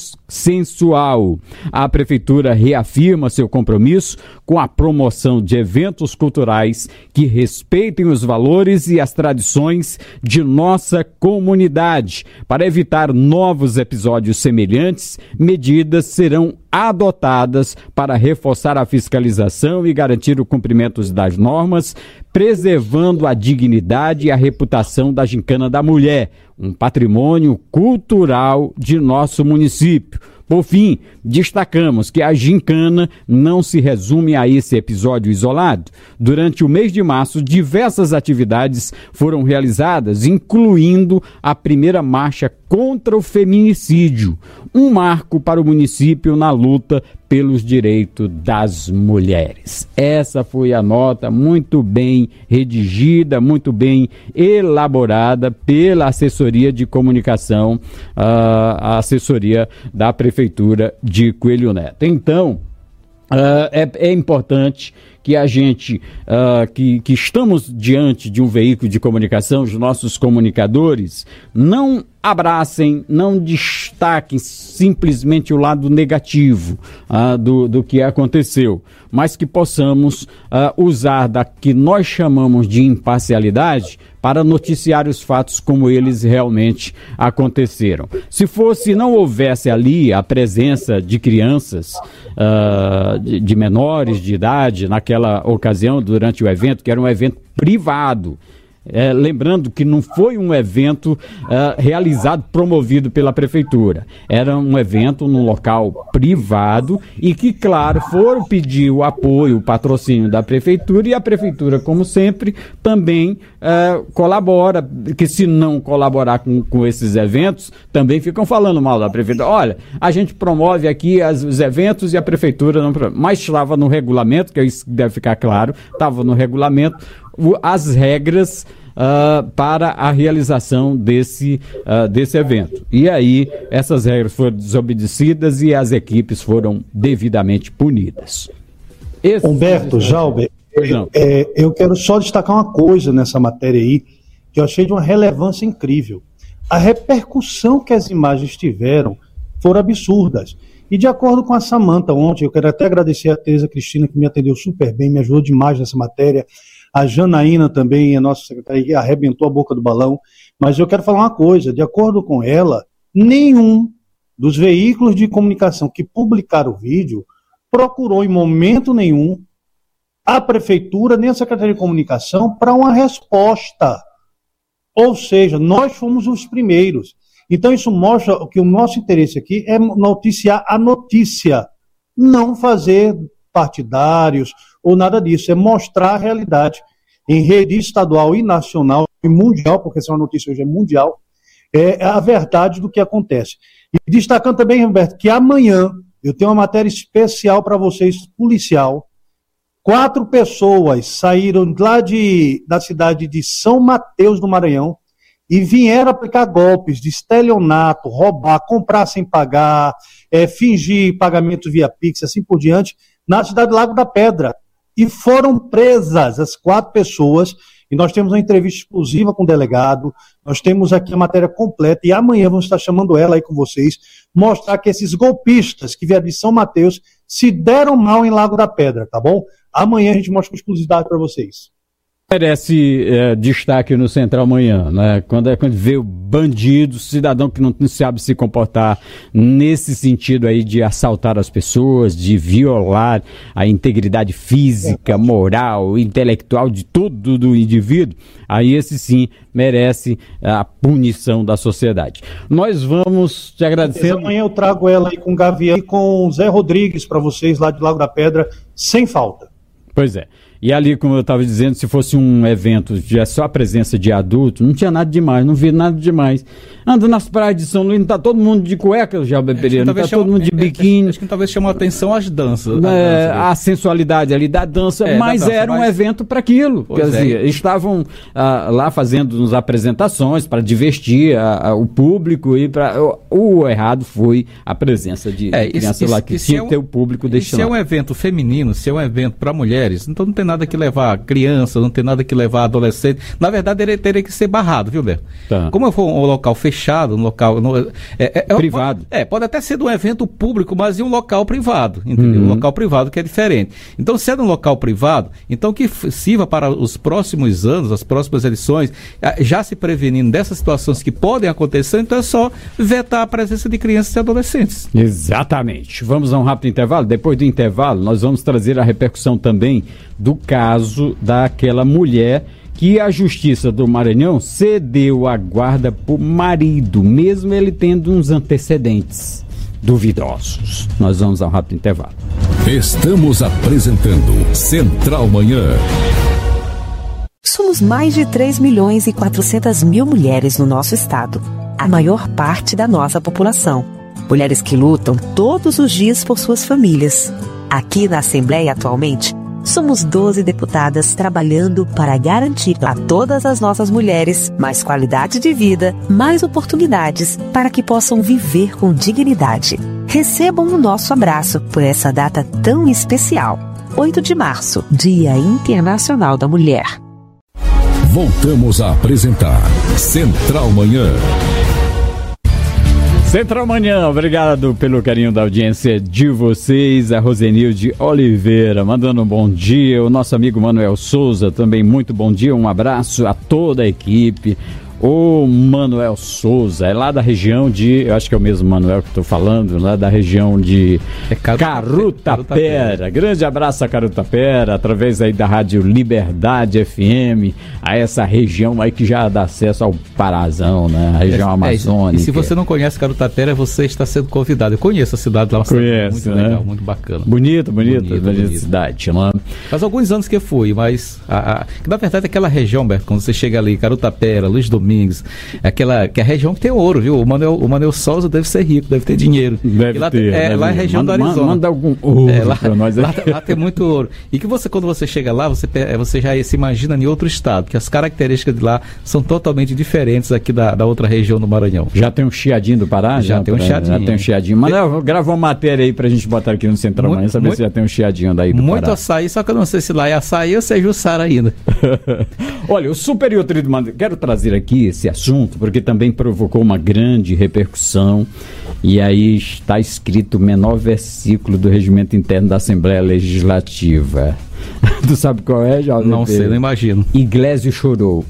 sensual. A Prefeitura reafirma seu compromisso com a promoção de eventos culturais que respeitem os valores e as tradições de nossa comunidade. Para evitar novos episódios semelhantes, medidas serão adotadas para reforçar a fiscalização e garantir o cumprimento das normas, preservando a dignidade e a reputação da gincana da mulher, um patrimônio cultural de nosso município. Por fim, destacamos que a gincana não se resume a esse episódio isolado. Durante o mês de março, diversas atividades foram realizadas, incluindo a primeira marcha contra o feminicídio, um marco para o município na luta pelos direitos das mulheres. Essa foi a nota muito bem redigida, muito bem elaborada pela assessoria de comunicação, uh, a assessoria da Prefeitura de Coelho Neto. Então, uh, é, é importante que a gente, uh, que, que estamos diante de um veículo de comunicação, os nossos comunicadores, não abracem, não destaquem simplesmente o lado negativo uh, do, do que aconteceu, mas que possamos uh, usar da que nós chamamos de imparcialidade para noticiar os fatos como eles realmente aconteceram. Se fosse, não houvesse ali a presença de crianças, uh, de, de menores de idade, naquela ocasião, durante o evento, que era um evento privado, É, lembrando que não foi um evento uh, realizado, promovido pela Prefeitura. Era um evento num local privado e que, claro, foram pedir o apoio, o patrocínio da Prefeitura, e a Prefeitura, como sempre, também uh, colabora, que se não colaborar com, com esses eventos, também ficam falando mal da Prefeitura. Olha, a gente promove aqui as, os eventos e a Prefeitura não promove. Mas estava no regulamento, que isso deve ficar claro, estava no regulamento, as regras uh, para a realização desse, uh, desse evento. E aí, essas regras foram desobedecidas e as equipes foram devidamente punidas. Esse... Humberto, Jalber, é, é, eu quero só destacar uma coisa nessa matéria aí, que eu achei de uma relevância incrível. A repercussão que as imagens tiveram foram absurdas. E de acordo com a Samanta ontem, eu quero até agradecer a Tereza Cristina, que me atendeu super bem, me ajudou demais nessa matéria. A Janaína também, a nossa secretária, que arrebentou a boca do balão. Mas eu quero falar uma coisa, de acordo com ela, nenhum dos veículos de comunicação que publicaram o vídeo procurou em momento nenhum a prefeitura nem a Secretaria de Comunicação para uma resposta. Ou seja, nós fomos os primeiros. Então isso mostra que o nosso interesse aqui é noticiar a notícia, não fazer partidários ou nada disso, é mostrar a realidade em rede estadual e nacional e mundial, porque essa notícia hoje é mundial, é a verdade do que acontece. E destacando também, Roberto, que amanhã eu tenho uma matéria especial para vocês, policial. Quatro pessoas saíram lá de, da cidade de São Mateus do Maranhão e vieram aplicar golpes de estelionato, roubar, comprar sem pagar, é, fingir pagamento via Pix, assim por diante, na cidade do Lago da Pedra. E foram presas as quatro pessoas, e nós temos uma entrevista exclusiva com o delegado, nós temos aqui a matéria completa, e amanhã vamos estar chamando ela aí com vocês, mostrar que esses golpistas que vieram de São Mateus se deram mal em Lago da Pedra, tá bom? Amanhã a gente mostra com exclusividade para vocês. Merece é, destaque no Central Amanhã, né? Quando, é, quando vê o bandido, cidadão que não, não sabe se comportar nesse sentido aí de assaltar as pessoas, de violar a integridade física, moral, intelectual de tudo do indivíduo, aí esse sim merece a punição da sociedade. Nós vamos te agradecer. Amanhã eu trago ela aí com o Gavião e com o Zé Rodrigues para vocês lá de Lago da Pedra, sem falta. Pois é. E ali, como eu estava dizendo, se fosse um evento de só a presença de adultos, não tinha nada demais, não vi nada demais. Anda nas praias de São Luís, não tá todo mundo de cueca, já Pereira, não tá chama, todo mundo de biquíni. Acho que talvez chamou a atenção as danças. É, dança, a sensualidade ali da dança, é, mas da dança, era um mas... evento para aquilo. Quer dizer, é. estavam ah, lá fazendo as apresentações para divertir a, a, o público e para o, o errado foi a presença de, é, de crianças isso, lá que tinha que ter o público destinado. Se é um evento feminino, se é um evento para mulheres, então não tem nada que levar criança, não tem nada que levar adolescente. Na verdade, ele teria que ser barrado, viu, Beto? Tá. Como for um local fechado, um local... No, é, é, é, privado. Pode, é, pode até ser de um evento público, mas em um local privado, entendeu? Uhum. Um local privado que é diferente. Então, se é de um local privado, então que sirva para os próximos anos, as próximas eleições, já se prevenindo dessas situações que podem acontecer, então é só vetar a presença de crianças e adolescentes. Exatamente. Vamos a um rápido intervalo. Depois do intervalo, nós vamos trazer a repercussão também do caso daquela mulher que a Justiça do Maranhão cedeu a guarda para o marido, mesmo ele tendo uns antecedentes duvidosos. Nós vamos a um rápido intervalo. Estamos apresentando Central Manhã. Somos mais de três milhões e quatrocentas mil mulheres no nosso estado, a maior parte da nossa população. Mulheres que lutam todos os dias por suas famílias. Aqui na Assembleia atualmente, somos doze deputadas trabalhando para garantir a todas as nossas mulheres mais qualidade de vida, mais oportunidades para que possam viver com dignidade. Recebam o nosso abraço por essa data tão especial. oito de março, Dia Internacional da Mulher. Voltamos a apresentar Central Manhã. Central Manhã, obrigado pelo carinho da audiência de vocês, a Rosenilde Oliveira, mandando um bom dia, o nosso amigo Manuel Souza, também muito bom dia, um abraço a toda a equipe. O Manuel Souza, é lá da região de, eu acho que é o mesmo Manuel que estou falando, lá da região de é Carutapera. Carutapera. Grande abraço a Carutapera, através aí da Rádio Liberdade F M, a essa região aí que já dá acesso ao Parazão, né? A região é, amazônica. É, e se você não conhece Carutapera, você está sendo convidado. Eu conheço a cidade lá, Conhece, muito né? legal, muito bacana. Bonita, bonita, bonita, bonita cidade, né? Faz alguns anos que eu fui, mas a, a, na verdade aquela região, Beto, quando você chega ali, Carutapera, Luiz Domingos, aquela, que é a região que tem ouro, viu? O Manuel, o Manuel Souza deve ser rico, deve ter dinheiro. Deve lá, ter. É, deve lá é a região manda, do Arizona. Manda algum ouro é, lá, pra nós lá, aqui. lá tem muito ouro. E que você, quando você chega lá, você, você já se imagina em outro estado, que as características de lá são totalmente diferentes aqui da, da outra região do Maranhão. Já tem um chiadinho do Pará? Já, já tem um chiadinho. Já tem um chiadinho. Manuel, grava uma matéria aí pra gente botar aqui no Central Manhã, saber muito, se já tem um chiadinho daí do muito Pará. Açaí, só que eu não sei se lá é açaí ou se é Jussara ainda. Olha, o Superior Tribunal, quero trazer aqui esse assunto porque também provocou uma grande repercussão e aí está escrito o menor versículo do regimento interno da Assembleia Legislativa. Tu sabe qual é, Jovem? Não sei, não imagino. Iglesio chorou.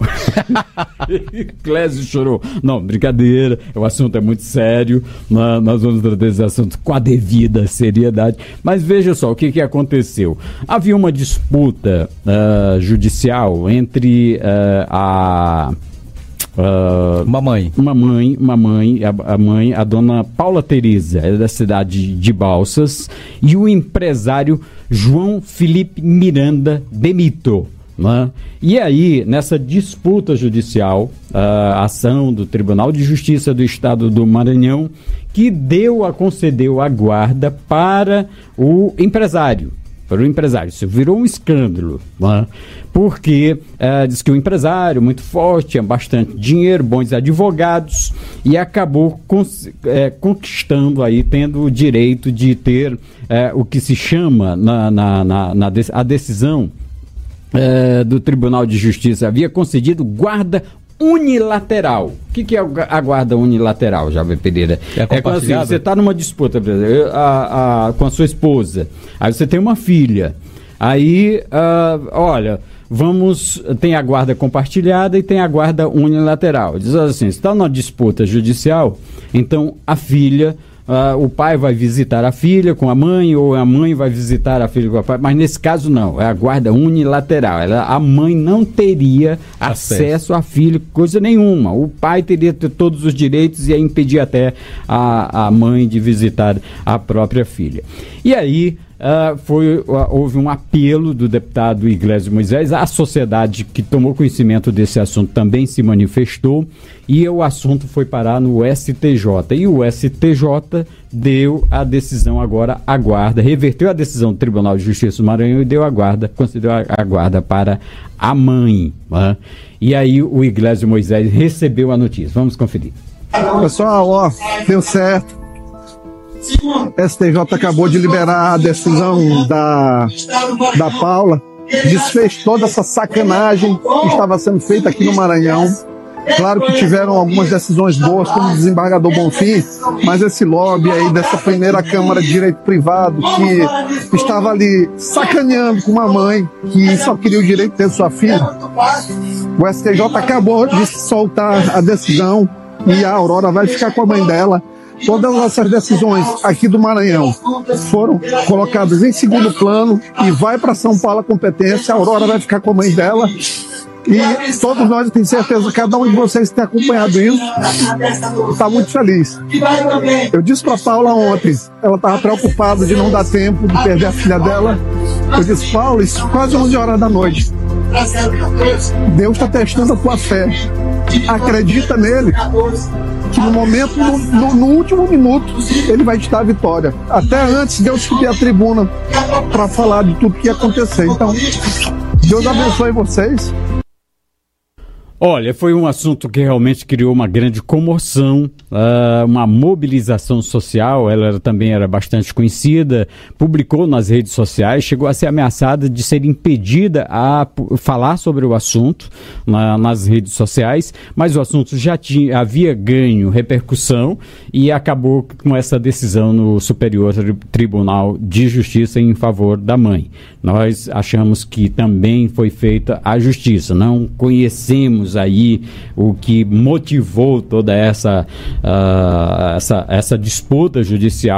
Iglesio chorou. Não, brincadeira, o assunto é muito sério, nós vamos tratar esse assunto com a devida seriedade, mas veja só o que, que aconteceu. Havia uma disputa uh, judicial entre uh, a... Uh, uma mãe. Uma mãe, uma mãe, a, a mãe, a dona Paula Teresa, é da cidade de Balsas, e o empresário João Felipe Miranda Demito. Né? E aí, nessa disputa judicial, a ação do Tribunal de Justiça do Estado do Maranhão, que deu a concedeu a guarda para o empresário. Para o empresário, isso virou um escândalo, né? Porque uh, diz que o empresário muito forte, tinha bastante dinheiro, bons advogados e acabou cons- é, conquistando aí, tendo o direito de ter é, o que se chama na, na, na, na de- a decisão é, do Tribunal de Justiça, havia concedido guarda unilateral. O que, que é a guarda unilateral, Jovem Pereira? É, é quando assim, você está numa disputa, por exemplo, a, a, com a sua esposa, aí você tem uma filha, aí, uh, olha, vamos, tem a guarda compartilhada e tem a guarda unilateral. Diz assim, se está numa disputa judicial, então a filha, Uh, o pai vai visitar a filha com a mãe, ou a mãe vai visitar a filha com o pai, mas nesse caso não, é a guarda unilateral. Ela, a mãe não teria acesso. acesso à filha, coisa nenhuma. O pai teria ter todos os direitos e ia impedir até a, a mãe de visitar a própria filha. E aí, Uh, foi, uh, houve um apelo do deputado Iglesio Moisés, a sociedade que tomou conhecimento desse assunto também se manifestou e o assunto foi parar no S T J, e o S T J deu a decisão agora, a guarda, reverteu a decisão do Tribunal de Justiça do Maranhão e deu a guarda, concedeu a, a guarda para a mãe, né? E aí o Iglesio Moisés recebeu a notícia, vamos conferir. Pessoal, ó, deu certo. S T J acabou de liberar a decisão da, da Paula, desfez toda essa sacanagem que estava sendo feita aqui no Maranhão. Claro que tiveram algumas decisões boas, como o desembargador Bonfim, mas esse lobby aí dessa primeira Câmara de Direito Privado, que estava ali sacaneando com uma mãe que só queria o direito de ter sua filha, o S T J acabou de soltar a decisão e a Aurora vai ficar com a mãe dela. Todas essas decisões aqui do Maranhão foram colocadas em segundo plano e vai para São Paulo a competência. A Aurora vai ficar com a mãe dela. E todos nós, eu tenho certeza, cada um de vocês que tem acompanhado isso, está muito feliz. Eu disse para a Paula ontem, ela estava preocupada de não dar tempo de perder a filha dela. Eu disse, Paula, isso é quase onze horas da noite. Deus está testando a tua fé. Acredita nele, que no momento, no, no, no último minuto, ele vai te dar a vitória. Até antes de eu subir a tribuna para falar de tudo que ia acontecer. Então, Deus abençoe vocês. Olha, foi um assunto que realmente criou uma grande comoção, uh, uma mobilização social. Ela era, também era bastante conhecida, publicou nas redes sociais, chegou a ser ameaçada de ser impedida a p- falar sobre o assunto na, nas redes sociais, mas o assunto já tinha, havia ganho repercussão e acabou com essa decisão no Superior Tri- Tribunal de Justiça em favor da mãe. Nós achamos que também foi feita a justiça, não conhecemos aí o que motivou toda essa, uh, essa, essa disputa judicial,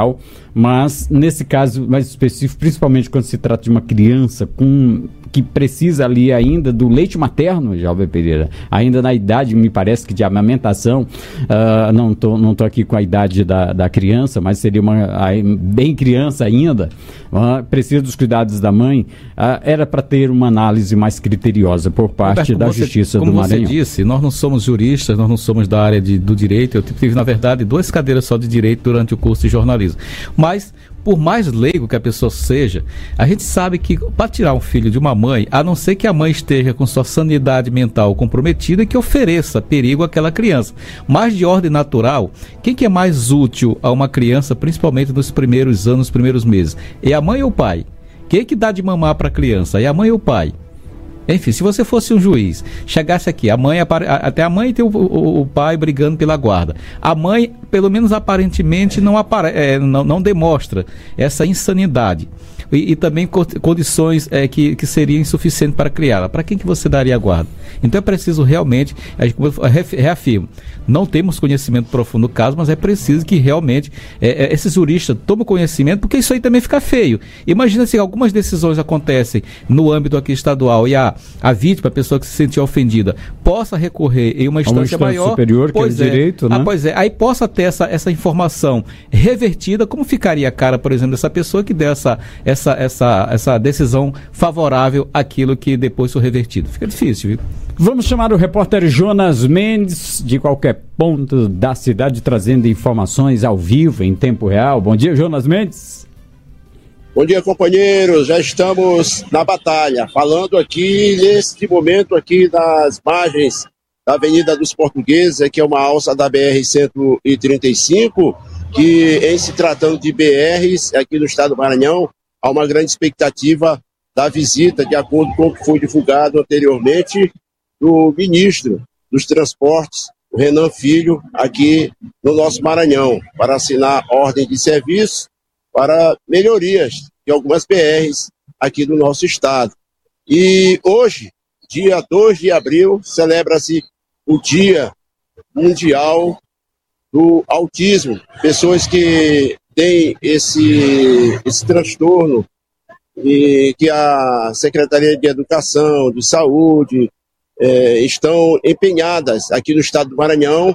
mas nesse caso mais específico, principalmente quando se trata de uma criança com, que precisa ali ainda do leite materno, Jalber Pereira, ainda na idade, me parece que de amamentação, uh, não tô, não tô aqui com a idade da, da criança, mas seria uma bem criança ainda, uh, precisa dos cuidados da mãe, uh, era para ter uma análise mais criteriosa por parte Roberto, da você, Justiça do Maranhão. Como você disse, nós não somos juristas, nós não somos da área de, do direito, eu tive, na verdade, duas cadeiras só de direito durante o curso de jornalismo, mas por mais leigo que a pessoa seja, a gente sabe que para tirar um filho de uma mãe, a não ser que a mãe esteja com sua sanidade mental comprometida e que ofereça perigo àquela criança. Mas de ordem natural, quem que é mais útil a uma criança, principalmente nos primeiros anos, nos primeiros meses? É a mãe ou o pai? Quem que dá de mamar para a criança? É a mãe ou o pai? Enfim, se você fosse um juiz, chegasse aqui, a mãe, até a mãe e o, o, o pai brigando pela guarda. A mãe, pelo menos aparentemente, não, apare, é, não, não demonstra essa insanidade. E, e também co- condições é, que, que seriam insuficientes para criá-la. Para quem que você daria a guarda? Então é preciso realmente, como eu reafirmo, não temos conhecimento profundo do caso, mas é preciso que realmente é, é, esses juristas tomem conhecimento, porque isso aí também fica feio. Imagina se algumas decisões acontecem no âmbito aqui estadual e a, a vítima, a pessoa que se sentiu ofendida, possa recorrer em uma instância, uma instância maior, superior, pois que é, é direito, né? Ah, pois é, aí possa ter essa, essa informação revertida. Como ficaria a cara, por exemplo, dessa pessoa que deu essa, essa, essa, essa decisão favorável àquilo que depois foi revertido? Fica difícil, viu? Vamos chamar o repórter Jonas Mendes, de qualquer ponto da cidade, trazendo informações ao vivo, em tempo real. Bom dia, Jonas Mendes. Bom dia, companheiros. Já estamos na batalha, falando aqui, neste momento, aqui das margens da Avenida dos Portugueses, que é uma alça da B R cento e trinta e cinco, que, em se tratando de B Rs, aqui no estado do Maranhão, há uma grande expectativa da visita, de acordo com o que foi divulgado anteriormente, do ministro dos Transportes, o Renan Filho, aqui no nosso Maranhão, para assinar ordem de serviço para melhorias de algumas B Rs aqui do nosso estado. E hoje, dia dois de abril, celebra-se o Dia Mundial do Autismo. Pessoas que têm esse, esse transtorno e que a Secretaria de Educação, de Saúde, É, estão empenhadas aqui no estado do Maranhão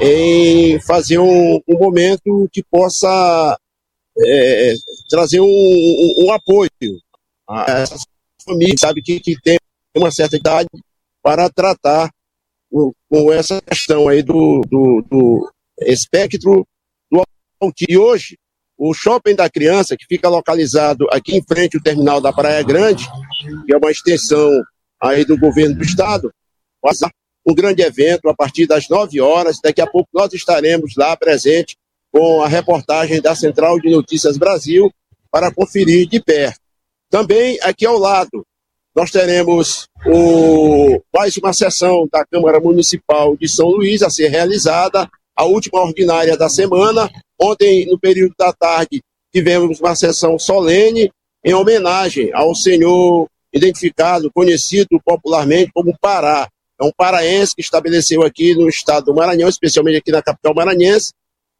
em fazer um, um momento que possa é, trazer um, um, um apoio a essas famílias, sabe, que, que tem uma certa idade, para tratar o, com essa questão aí do, do, do espectro do autismo. E hoje, o Shopping da Criança, que fica localizado aqui em frente ao terminal da Praia Grande, que é uma extensão aí do governo do estado, passa um grande evento a partir das nove horas. Daqui a pouco nós estaremos lá presente com a reportagem da Central de Notícias Brasil para conferir de perto. Também aqui ao lado nós teremos o, mais uma sessão da Câmara Municipal de São Luís a ser realizada, a última ordinária da semana. Ontem, no período da tarde, tivemos uma sessão solene em homenagem ao senhor identificado, conhecido popularmente como Pará. É um paraense que estabeleceu aqui no estado do Maranhão, especialmente aqui na capital maranhense,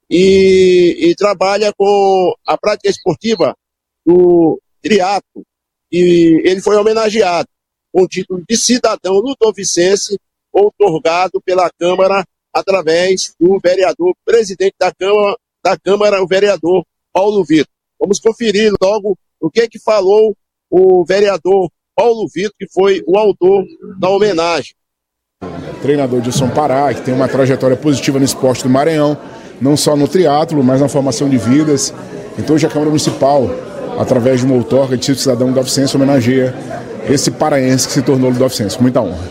e, e trabalha com a prática esportiva do triatlo. E ele foi homenageado com o título de cidadão ludovicense, outorgado pela Câmara através do vereador, presidente da Câmara, da Câmara, o vereador Paulo Vitor. Vamos conferir logo o que é que falou o vereador Paulo Vitor, que foi o autor da homenagem. Treinador Dilson Pará, que tem uma trajetória positiva no esporte do Maranhão, não só no triatlo, mas na formação de vidas. Então hoje a Câmara Municipal, através de uma outorga de título cidadão ludovicense, homenageia esse paraense que se tornou ludovicense. Com muita honra.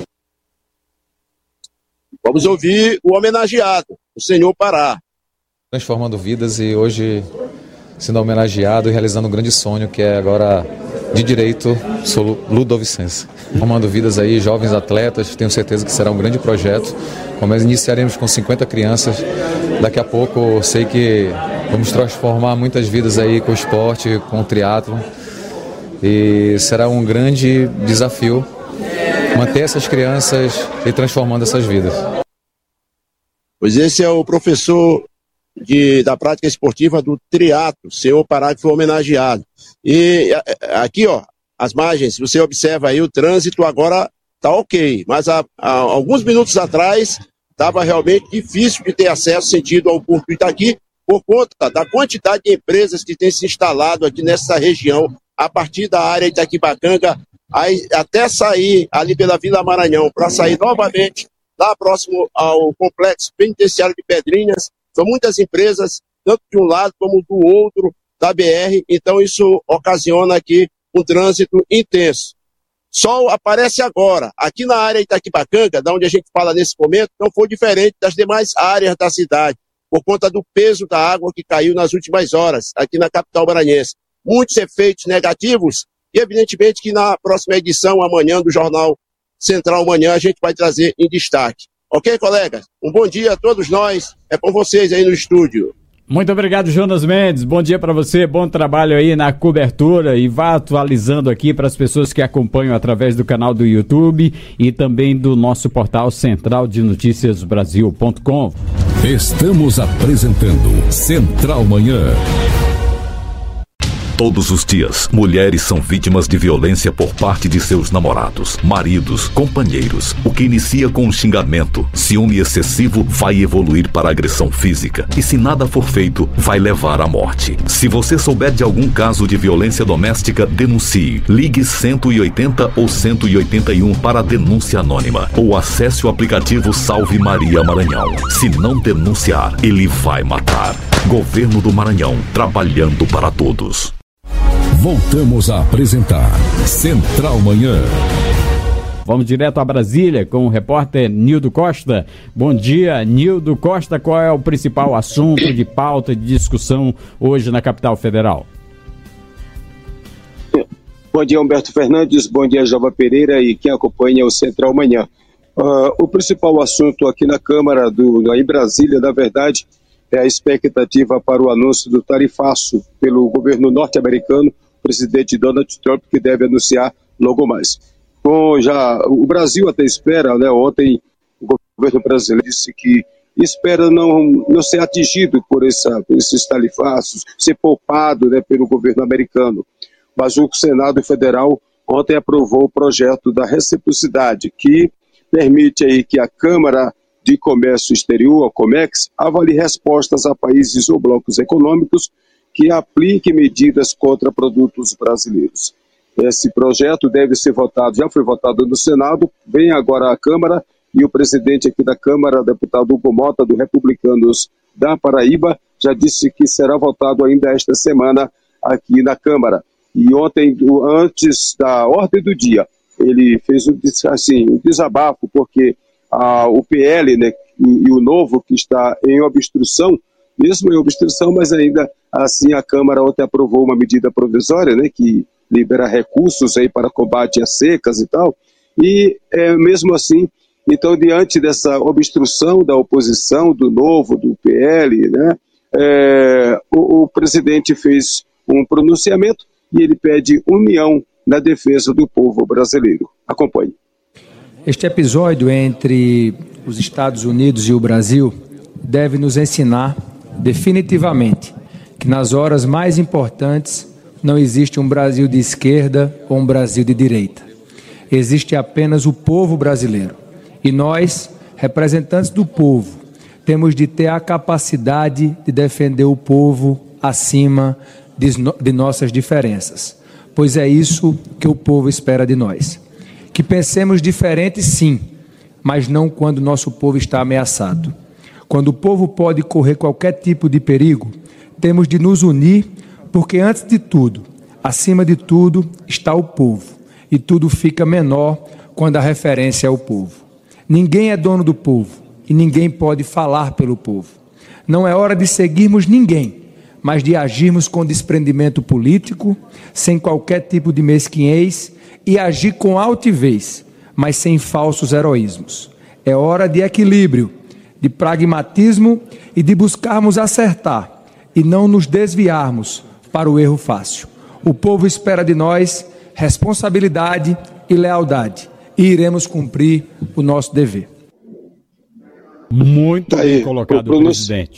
Vamos ouvir o homenageado, o senhor Pará. Transformando vidas e hoje sendo homenageado e realizando um grande sonho, que é agora de direito, sou ludovicense. Formando vidas aí, jovens atletas, tenho certeza que será um grande projeto. Como iniciaremos com cinquenta crianças, daqui a pouco sei que vamos transformar muitas vidas aí com o esporte, com o triatlo. E será um grande desafio manter essas crianças e transformando essas vidas. Pois esse é o professor de, da prática esportiva do triatlo. O senhor Pará que foi homenageado. E aqui, ó, as margens, se você observa aí, o trânsito agora tá ok, mas há, há alguns minutos atrás estava realmente difícil de ter acesso sentido ao Porto Itaqui, por conta da quantidade de empresas que têm se instalado aqui nessa região, a partir da área de Itaquibacanga, aí, até sair ali pela Vila Maranhão, para sair novamente lá próximo ao complexo penitenciário de Pedrinhas. São muitas empresas, tanto de um lado como do outro da B R, então isso ocasiona aqui um trânsito intenso. Sol aparece agora, aqui na área de Itaquibacanga, da onde a gente fala nesse momento, não foi diferente das demais áreas da cidade, por conta do peso da água que caiu nas últimas horas, aqui na capital maranhense. Muitos efeitos negativos, e evidentemente que na próxima edição, amanhã, do Jornal Central Manhã, a gente vai trazer em destaque. Ok, colegas? Um bom dia a todos nós, é com vocês aí no estúdio. Muito obrigado, Jonas Mendes. Bom dia para você, bom trabalho aí na cobertura e vá atualizando aqui para as pessoas que acompanham através do canal do YouTube e também do nosso portal central de notícias brasil ponto com. Estamos apresentando Central Manhã. Todos os dias, mulheres são vítimas de violência por parte de seus namorados, maridos, companheiros. O que inicia com um xingamento, ciúme excessivo, vai evoluir para agressão física. E se nada for feito, vai levar à morte. Se você souber de algum caso de violência doméstica, denuncie. Ligue cento e oitenta ou cento e oitenta e um para a denúncia anônima. Ou acesse o aplicativo Salve Maria Maranhão. Se não denunciar, ele vai matar. Governo do Maranhão, trabalhando para todos. Voltamos a apresentar Central Manhã. Vamos direto a Brasília com o repórter Nildo Costa. Bom dia, Nildo Costa. Qual é o principal assunto de pauta de discussão hoje na capital federal? Bom dia, Humberto Fernandes. Bom dia, Jova Pereira e quem acompanha o Central Manhã. Uh, o principal assunto aqui na Câmara, do, em Brasília, na verdade, é a expectativa para o anúncio do tarifaço pelo governo norte-americano, presidente Donald Trump, que deve anunciar logo mais. Bom, já, o Brasil até espera, né, ontem o governo brasileiro disse que espera não, não ser atingido por, essa, por esses tarifaços, ser poupado, né, pelo governo americano. Mas o Senado Federal ontem aprovou o projeto da reciprocidade, que permite aí que a Câmara de Comércio Exterior, a Comex, avalie respostas a países ou blocos econômicos que apliquem medidas contra produtos brasileiros. Esse projeto deve ser votado, já foi votado no Senado, vem agora à Câmara, e o presidente aqui da Câmara, deputado Hugo Mota, do Republicanos da Paraíba, já disse que será votado ainda esta semana aqui na Câmara. E ontem, antes da ordem do dia, ele fez um, assim, um desabafo, porque ah, o P L, né, e, e o Novo, que está em obstrução, mesmo em obstrução, mas ainda assim a Câmara ontem aprovou uma medida provisória, né, que libera recursos aí para combate às secas e tal, e é, mesmo assim, então diante dessa obstrução da oposição, do Novo, do P L, né, é, o, o presidente fez um pronunciamento e ele pede união na defesa do povo brasileiro. Acompanhe. Este episódio entre os Estados Unidos e o Brasil deve nos ensinar definitivamente que nas horas mais importantes não existe um Brasil de esquerda ou um Brasil de direita. Existe apenas o povo brasileiro. E nós, representantes do povo, temos de ter a capacidade de defender o povo acima de, no- de nossas diferenças. Pois é isso que o povo espera de nós. Que pensemos diferente, sim, mas não quando nosso povo está ameaçado. Quando o povo pode correr qualquer tipo de perigo, temos de nos unir, porque antes de tudo, acima de tudo, está o povo. E tudo fica menor quando a referência é o povo. Ninguém é dono do povo e ninguém pode falar pelo povo. Não é hora de seguirmos ninguém, mas de agirmos com desprendimento político, sem qualquer tipo de mesquinhez e agir com altivez, mas sem falsos heroísmos. É hora de equilíbrio, de pragmatismo e de buscarmos acertar e não nos desviarmos para o erro fácil. O povo espera de nós responsabilidade e lealdade e iremos cumprir o nosso dever. Muito Tá aí, bem colocado, o pronunci- presidente.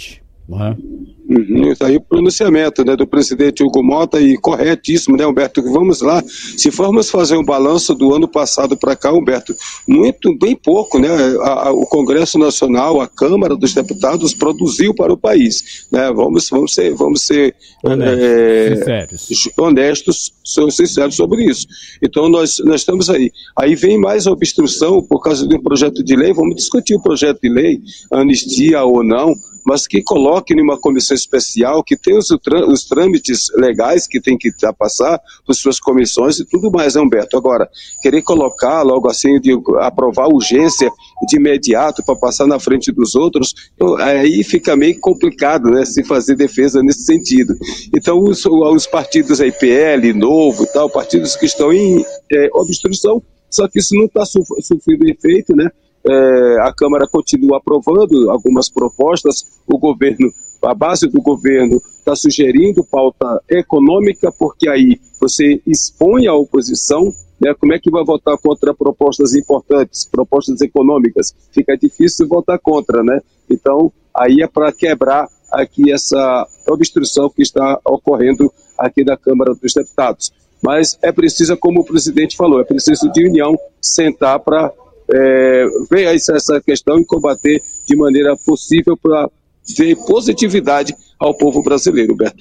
Uhum. Uhum, tá aí o pronunciamento, né, do presidente Hugo Mota, e corretíssimo, né, Humberto? Vamos lá, se formos fazer um balanço do ano passado para cá, Humberto, muito, bem pouco, né, a, a, o Congresso Nacional, a Câmara dos Deputados produziu para o país, né, vamos, vamos ser, vamos ser honestos, é, sinceros. honestos, sinceros sobre isso. Então nós, nós estamos aí. Aí vem mais obstrução por causa de um projeto de lei, vamos discutir o projeto de lei, anistia ou não, mas que coloque em uma comissão especial, que tenha os, os trâmites legais que tem que passar por suas comissões e tudo mais, né, Humberto? Agora, querer colocar logo assim, de aprovar urgência de imediato para passar na frente dos outros, aí fica meio complicado, né, se fazer defesa nesse sentido. Então, os, os partidos aí, P L, Novo e tal, partidos que estão em é, obstrução, só que isso não está sofrendo efeito, né? É, a Câmara continua aprovando algumas propostas, o governo, a base do governo está sugerindo pauta econômica, porque aí você expõe a oposição, né? Como é que vai votar contra propostas importantes, propostas econômicas? Fica difícil votar contra, né? Então, aí é para quebrar aqui essa obstrução que está ocorrendo aqui na Câmara dos Deputados. Mas é preciso, como o presidente falou, é preciso de união, sentar para É, ver essa questão e combater de maneira possível para ver positividade ao povo brasileiro, Beto.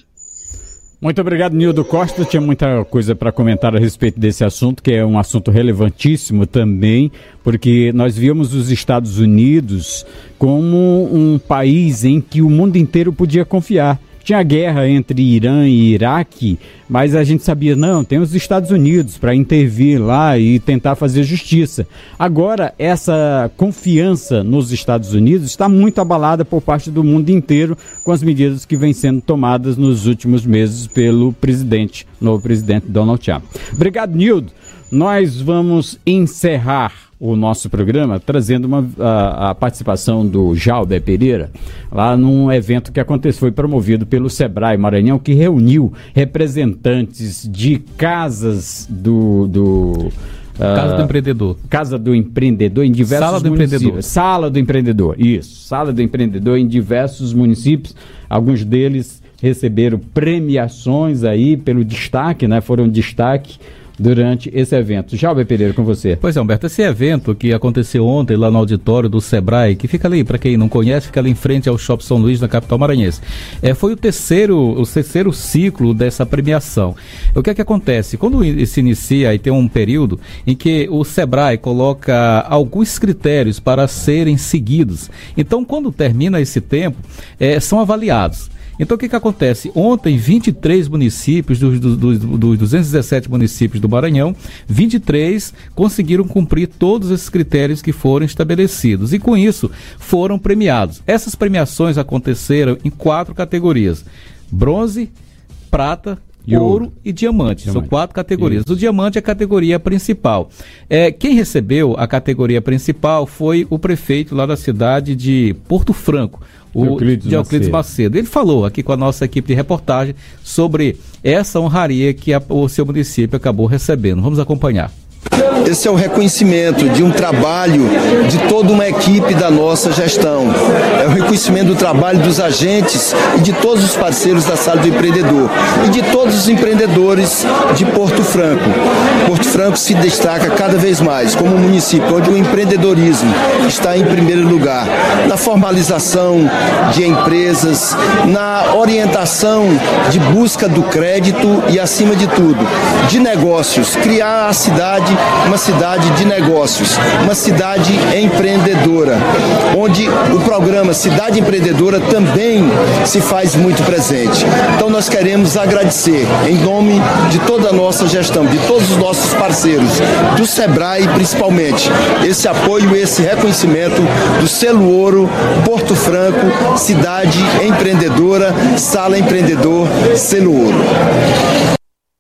Muito obrigado, Nildo Costa. Tinha muita coisa para comentar a respeito desse assunto, que é um assunto relevantíssimo também, porque nós víamos os Estados Unidos como um país em que o mundo inteiro podia confiar. Tinha guerra entre Irã e Iraque, mas a gente sabia, não, tem os Estados Unidos para intervir lá e tentar fazer justiça. Agora, essa confiança nos Estados Unidos está muito abalada por parte do mundo inteiro com as medidas que vêm sendo tomadas nos últimos meses pelo presidente, novo presidente Donald Trump. Obrigado, Nildo. Nós vamos encerrar o nosso programa trazendo uma, a, a participação do Jalber Pereira lá num evento que aconteceu, foi promovido pelo Sebrae Maranhão, que reuniu representantes de casas do... do Casa uh, do Empreendedor. Casa do Empreendedor em diversos Sala do municípios. Empreendedor. Sala do Empreendedor, isso. Sala do Empreendedor em diversos municípios. Alguns deles receberam premiações aí pelo destaque, né? Foram destaque durante esse evento. Jalber Pereira, com você. Pois é, Humberto, esse evento que aconteceu ontem lá no auditório do Sebrae, que fica ali, para quem não conhece, fica ali em frente ao Shopping São Luís, na capital maranhense. É, foi o terceiro, o terceiro ciclo dessa premiação. O que é que acontece? Quando se inicia e tem um período em que o Sebrae coloca alguns critérios para serem seguidos. Então, quando termina esse tempo, é, são avaliados. Então o que que acontece? Ontem, vinte e três municípios, dos, dos, dos, dos duzentos e dezessete municípios do Maranhão, vinte e três conseguiram cumprir todos esses critérios que foram estabelecidos. E com isso, foram premiados. Essas premiações aconteceram em quatro categorias: bronze, prata, e ouro, ouro e diamante. diamante. São quatro categorias. Isso. O diamante é a categoria principal. É, quem recebeu a categoria principal foi o prefeito lá da cidade de Porto Franco, o Euclides de Euclides Macedo. Macedo. Ele falou aqui com a nossa equipe de reportagem sobre essa honraria que a, o seu município acabou recebendo. Vamos acompanhar. Esse é o reconhecimento de um trabalho de toda uma equipe da nossa gestão. É o reconhecimento do trabalho dos agentes e de todos os parceiros da Sala do Empreendedor e de todos os empreendedores de Porto Franco. Porto Franco se destaca cada vez mais como um município onde o empreendedorismo está em primeiro lugar, na formalização de empresas, na orientação de busca do crédito e, acima de tudo, de negócios. Criar a cidade uma cidade de negócios, uma cidade empreendedora, onde o programa Cidade Empreendedora também se faz muito presente. Então nós queremos agradecer, em nome de toda a nossa gestão, de todos os nossos parceiros, do Sebrae principalmente, esse apoio, esse reconhecimento do selo ouro, Porto Franco, Cidade Empreendedora, Sala Empreendedor, selo ouro.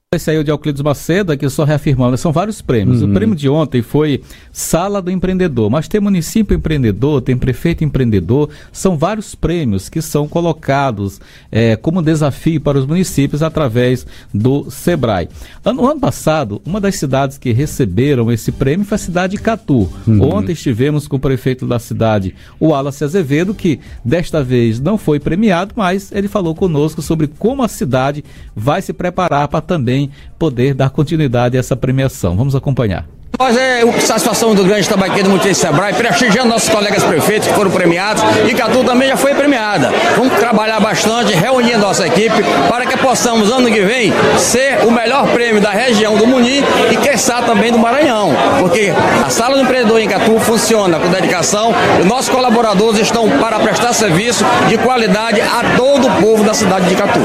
Esse aí é o de Euclides Macedo, aqui só reafirmando, são vários prêmios. Uhum. O prêmio de ontem foi Sala do Empreendedor, mas tem município empreendedor, tem prefeito empreendedor, são vários prêmios que são colocados é, como desafio para os municípios através do Sebrae. No ano passado, uma das cidades que receberam esse prêmio foi a cidade de Icatu. Uhum. Ontem estivemos com o prefeito da cidade, o Wallace Azevedo, que desta vez não foi premiado, mas ele falou conosco sobre como a cidade vai se preparar para também poder dar continuidade a essa premiação. Vamos acompanhar. Nós é satisfação do grande trabalho aqui do Município Sebrae, prestigiando nossos colegas prefeitos que foram premiados, e Icatu também já foi premiada. Vamos trabalhar bastante, reunir a nossa equipe para que possamos, ano que vem, ser o melhor prêmio da região do Muni e, quiçá, também do Maranhão, porque a Sala do Empreendedor em Icatu funciona com dedicação e nossos colaboradores estão para prestar serviço de qualidade a todo o povo da cidade de Icatu.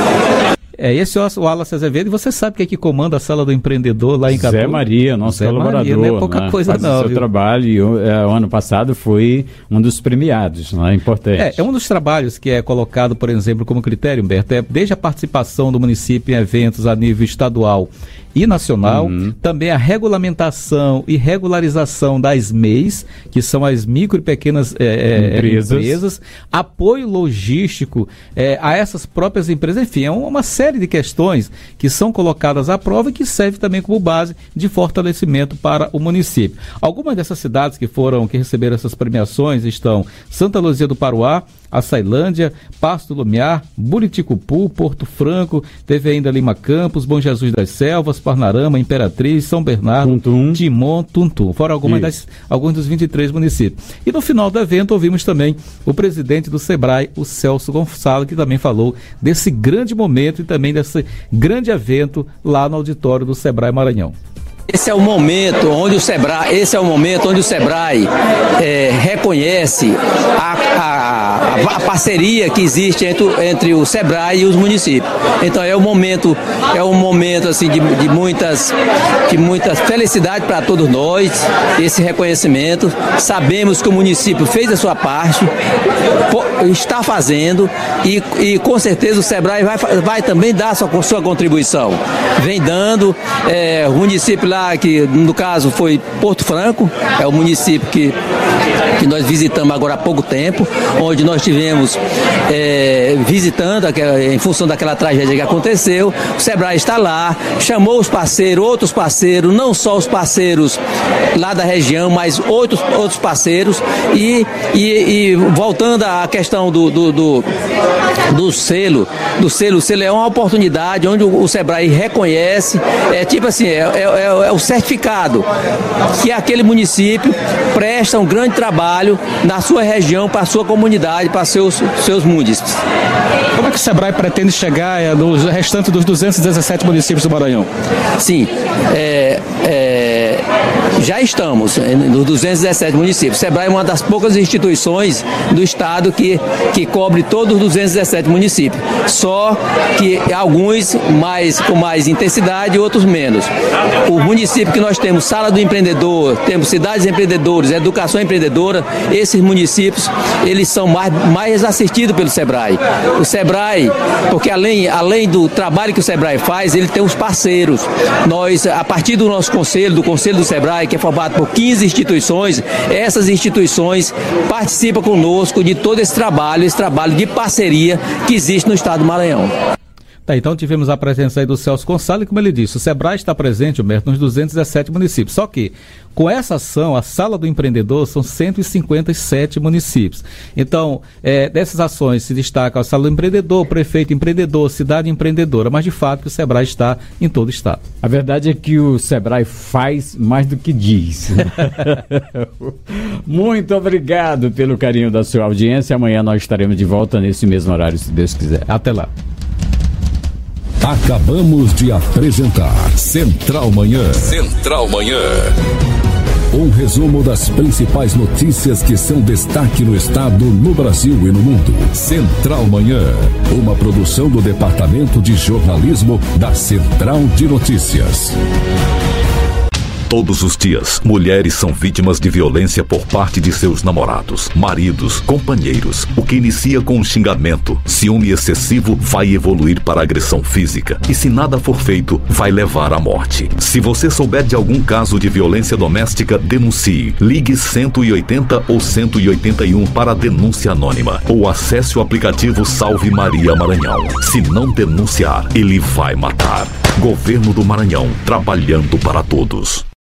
É, esse é o Wallace Azevedo, e você sabe que é que comanda a Sala do Empreendedor lá em Icatu? Zé Maria, nosso Zé colaborador. Maria, não é pouca né? coisa Faz não, o seu viu? trabalho, e o, é, o ano passado foi um dos premiados, não é importante. É, é um dos trabalhos que é colocado, por exemplo, como critério, Humberto, é desde a participação do município em eventos a nível estadual e nacional, uhum. também a regulamentação e regularização das M E Is, que são as micro e pequenas é, empresas. empresas, apoio logístico é, a essas próprias empresas, enfim, é uma série de questões que são colocadas à prova e que serve também como base de fortalecimento para o município. Algumas dessas cidades que foram, que receberam essas premiações estão Santa Luzia do Paruá, Açailândia, Pasto do Lumiar, Buriticupu, Porto Franco, teve ainda Lima Campos, Bom Jesus das Selvas, Parnarama, Imperatriz, São Bernardo, Tuntum. Timon, Tuntum. Foram algumas das, alguns dos vinte e três municípios. E no final do evento ouvimos também o presidente do Sebrae, o Celso Gonçalo, que também falou desse grande momento e também desse grande evento lá no auditório do Sebrae Maranhão. Esse é o momento onde o Sebrae, esse é o momento onde o Sebrae é, reconhece a, a, a parceria que existe entre, entre o Sebrae e os municípios. Então é um momento, é um momento assim de, de muitas, de muita felicidade para todos nós. Esse reconhecimento. Sabemos que o município fez a sua parte, está fazendo e, e com certeza o Sebrae vai, vai também dar a sua, sua contribuição. Vem dando é, o município lá, que no caso foi Porto Franco, é o município que, que nós visitamos agora há pouco tempo, onde nós tivemos é, visitando, em função daquela tragédia que aconteceu. O Sebrae está lá, chamou os parceiros, outros parceiros, não só os parceiros lá da região, mas outros, outros parceiros, e, e, e voltando à questão do, do, do, do selo, do selo, o selo é uma oportunidade onde o, o Sebrae reconhece, é tipo assim, é, é, é o certificado que aquele município presta um grande trabalho na sua região, para a sua comunidade, para seus, seus munícipes. Como é que o Sebrae pretende chegar é, no restante dos duzentos e dezessete municípios do Maranhão? Sim, é, é, já estamos nos duzentos e dezessete municípios. O Sebrae é uma das poucas instituições do estado que, que cobre todos os duzentos e dezessete municípios, só que alguns mais, com mais intensidade e outros menos. O município que nós temos Sala do Empreendedor, temos cidades empreendedoras, educação empreendedora, esses municípios, eles são mais, mais assistidos pelo Sebrae. O Sebrae, porque além, além do trabalho que o Sebrae faz, ele tem os parceiros. Nós, a partir do nosso conselho, do Conselho do Sebrae, que é formado por quinze instituições, essas instituições participam conosco de todo esse trabalho, esse trabalho de parceria que existe no estado do Maranhão. Tá, então tivemos a presença aí do Celso Gonçalo, e como ele disse, o Sebrae está presente, Humberto, nos duzentos e dezessete municípios. Só que, com essa ação, a Sala do Empreendedor são cento e cinquenta e sete municípios. Então, é, dessas ações se destaca a Sala do Empreendedor, Prefeito Empreendedor, Cidade Empreendedora, mas de fato o Sebrae está em todo o estado. A verdade é que o Sebrae faz mais do que diz. Muito obrigado pelo carinho da sua audiência. Amanhã nós estaremos de volta nesse mesmo horário, se Deus quiser. Até lá. Acabamos de apresentar Central Manhã. Central Manhã. Um resumo das principais notícias que são destaque no estado, no Brasil e no mundo. Central Manhã. Uma produção do Departamento de Jornalismo da Central de Notícias. Todos os dias, mulheres são vítimas de violência por parte de seus namorados, maridos, companheiros. O que inicia com um xingamento, ciúme excessivo, vai evoluir para agressão física. E se nada for feito, vai levar à morte. Se você souber de algum caso de violência doméstica, denuncie. Ligue cento e oitenta ou cento e oitenta e um para denúncia anônima. Ou acesse o aplicativo Salve Maria Maranhão. Se não denunciar, ele vai matar. Governo do Maranhão, trabalhando para todos.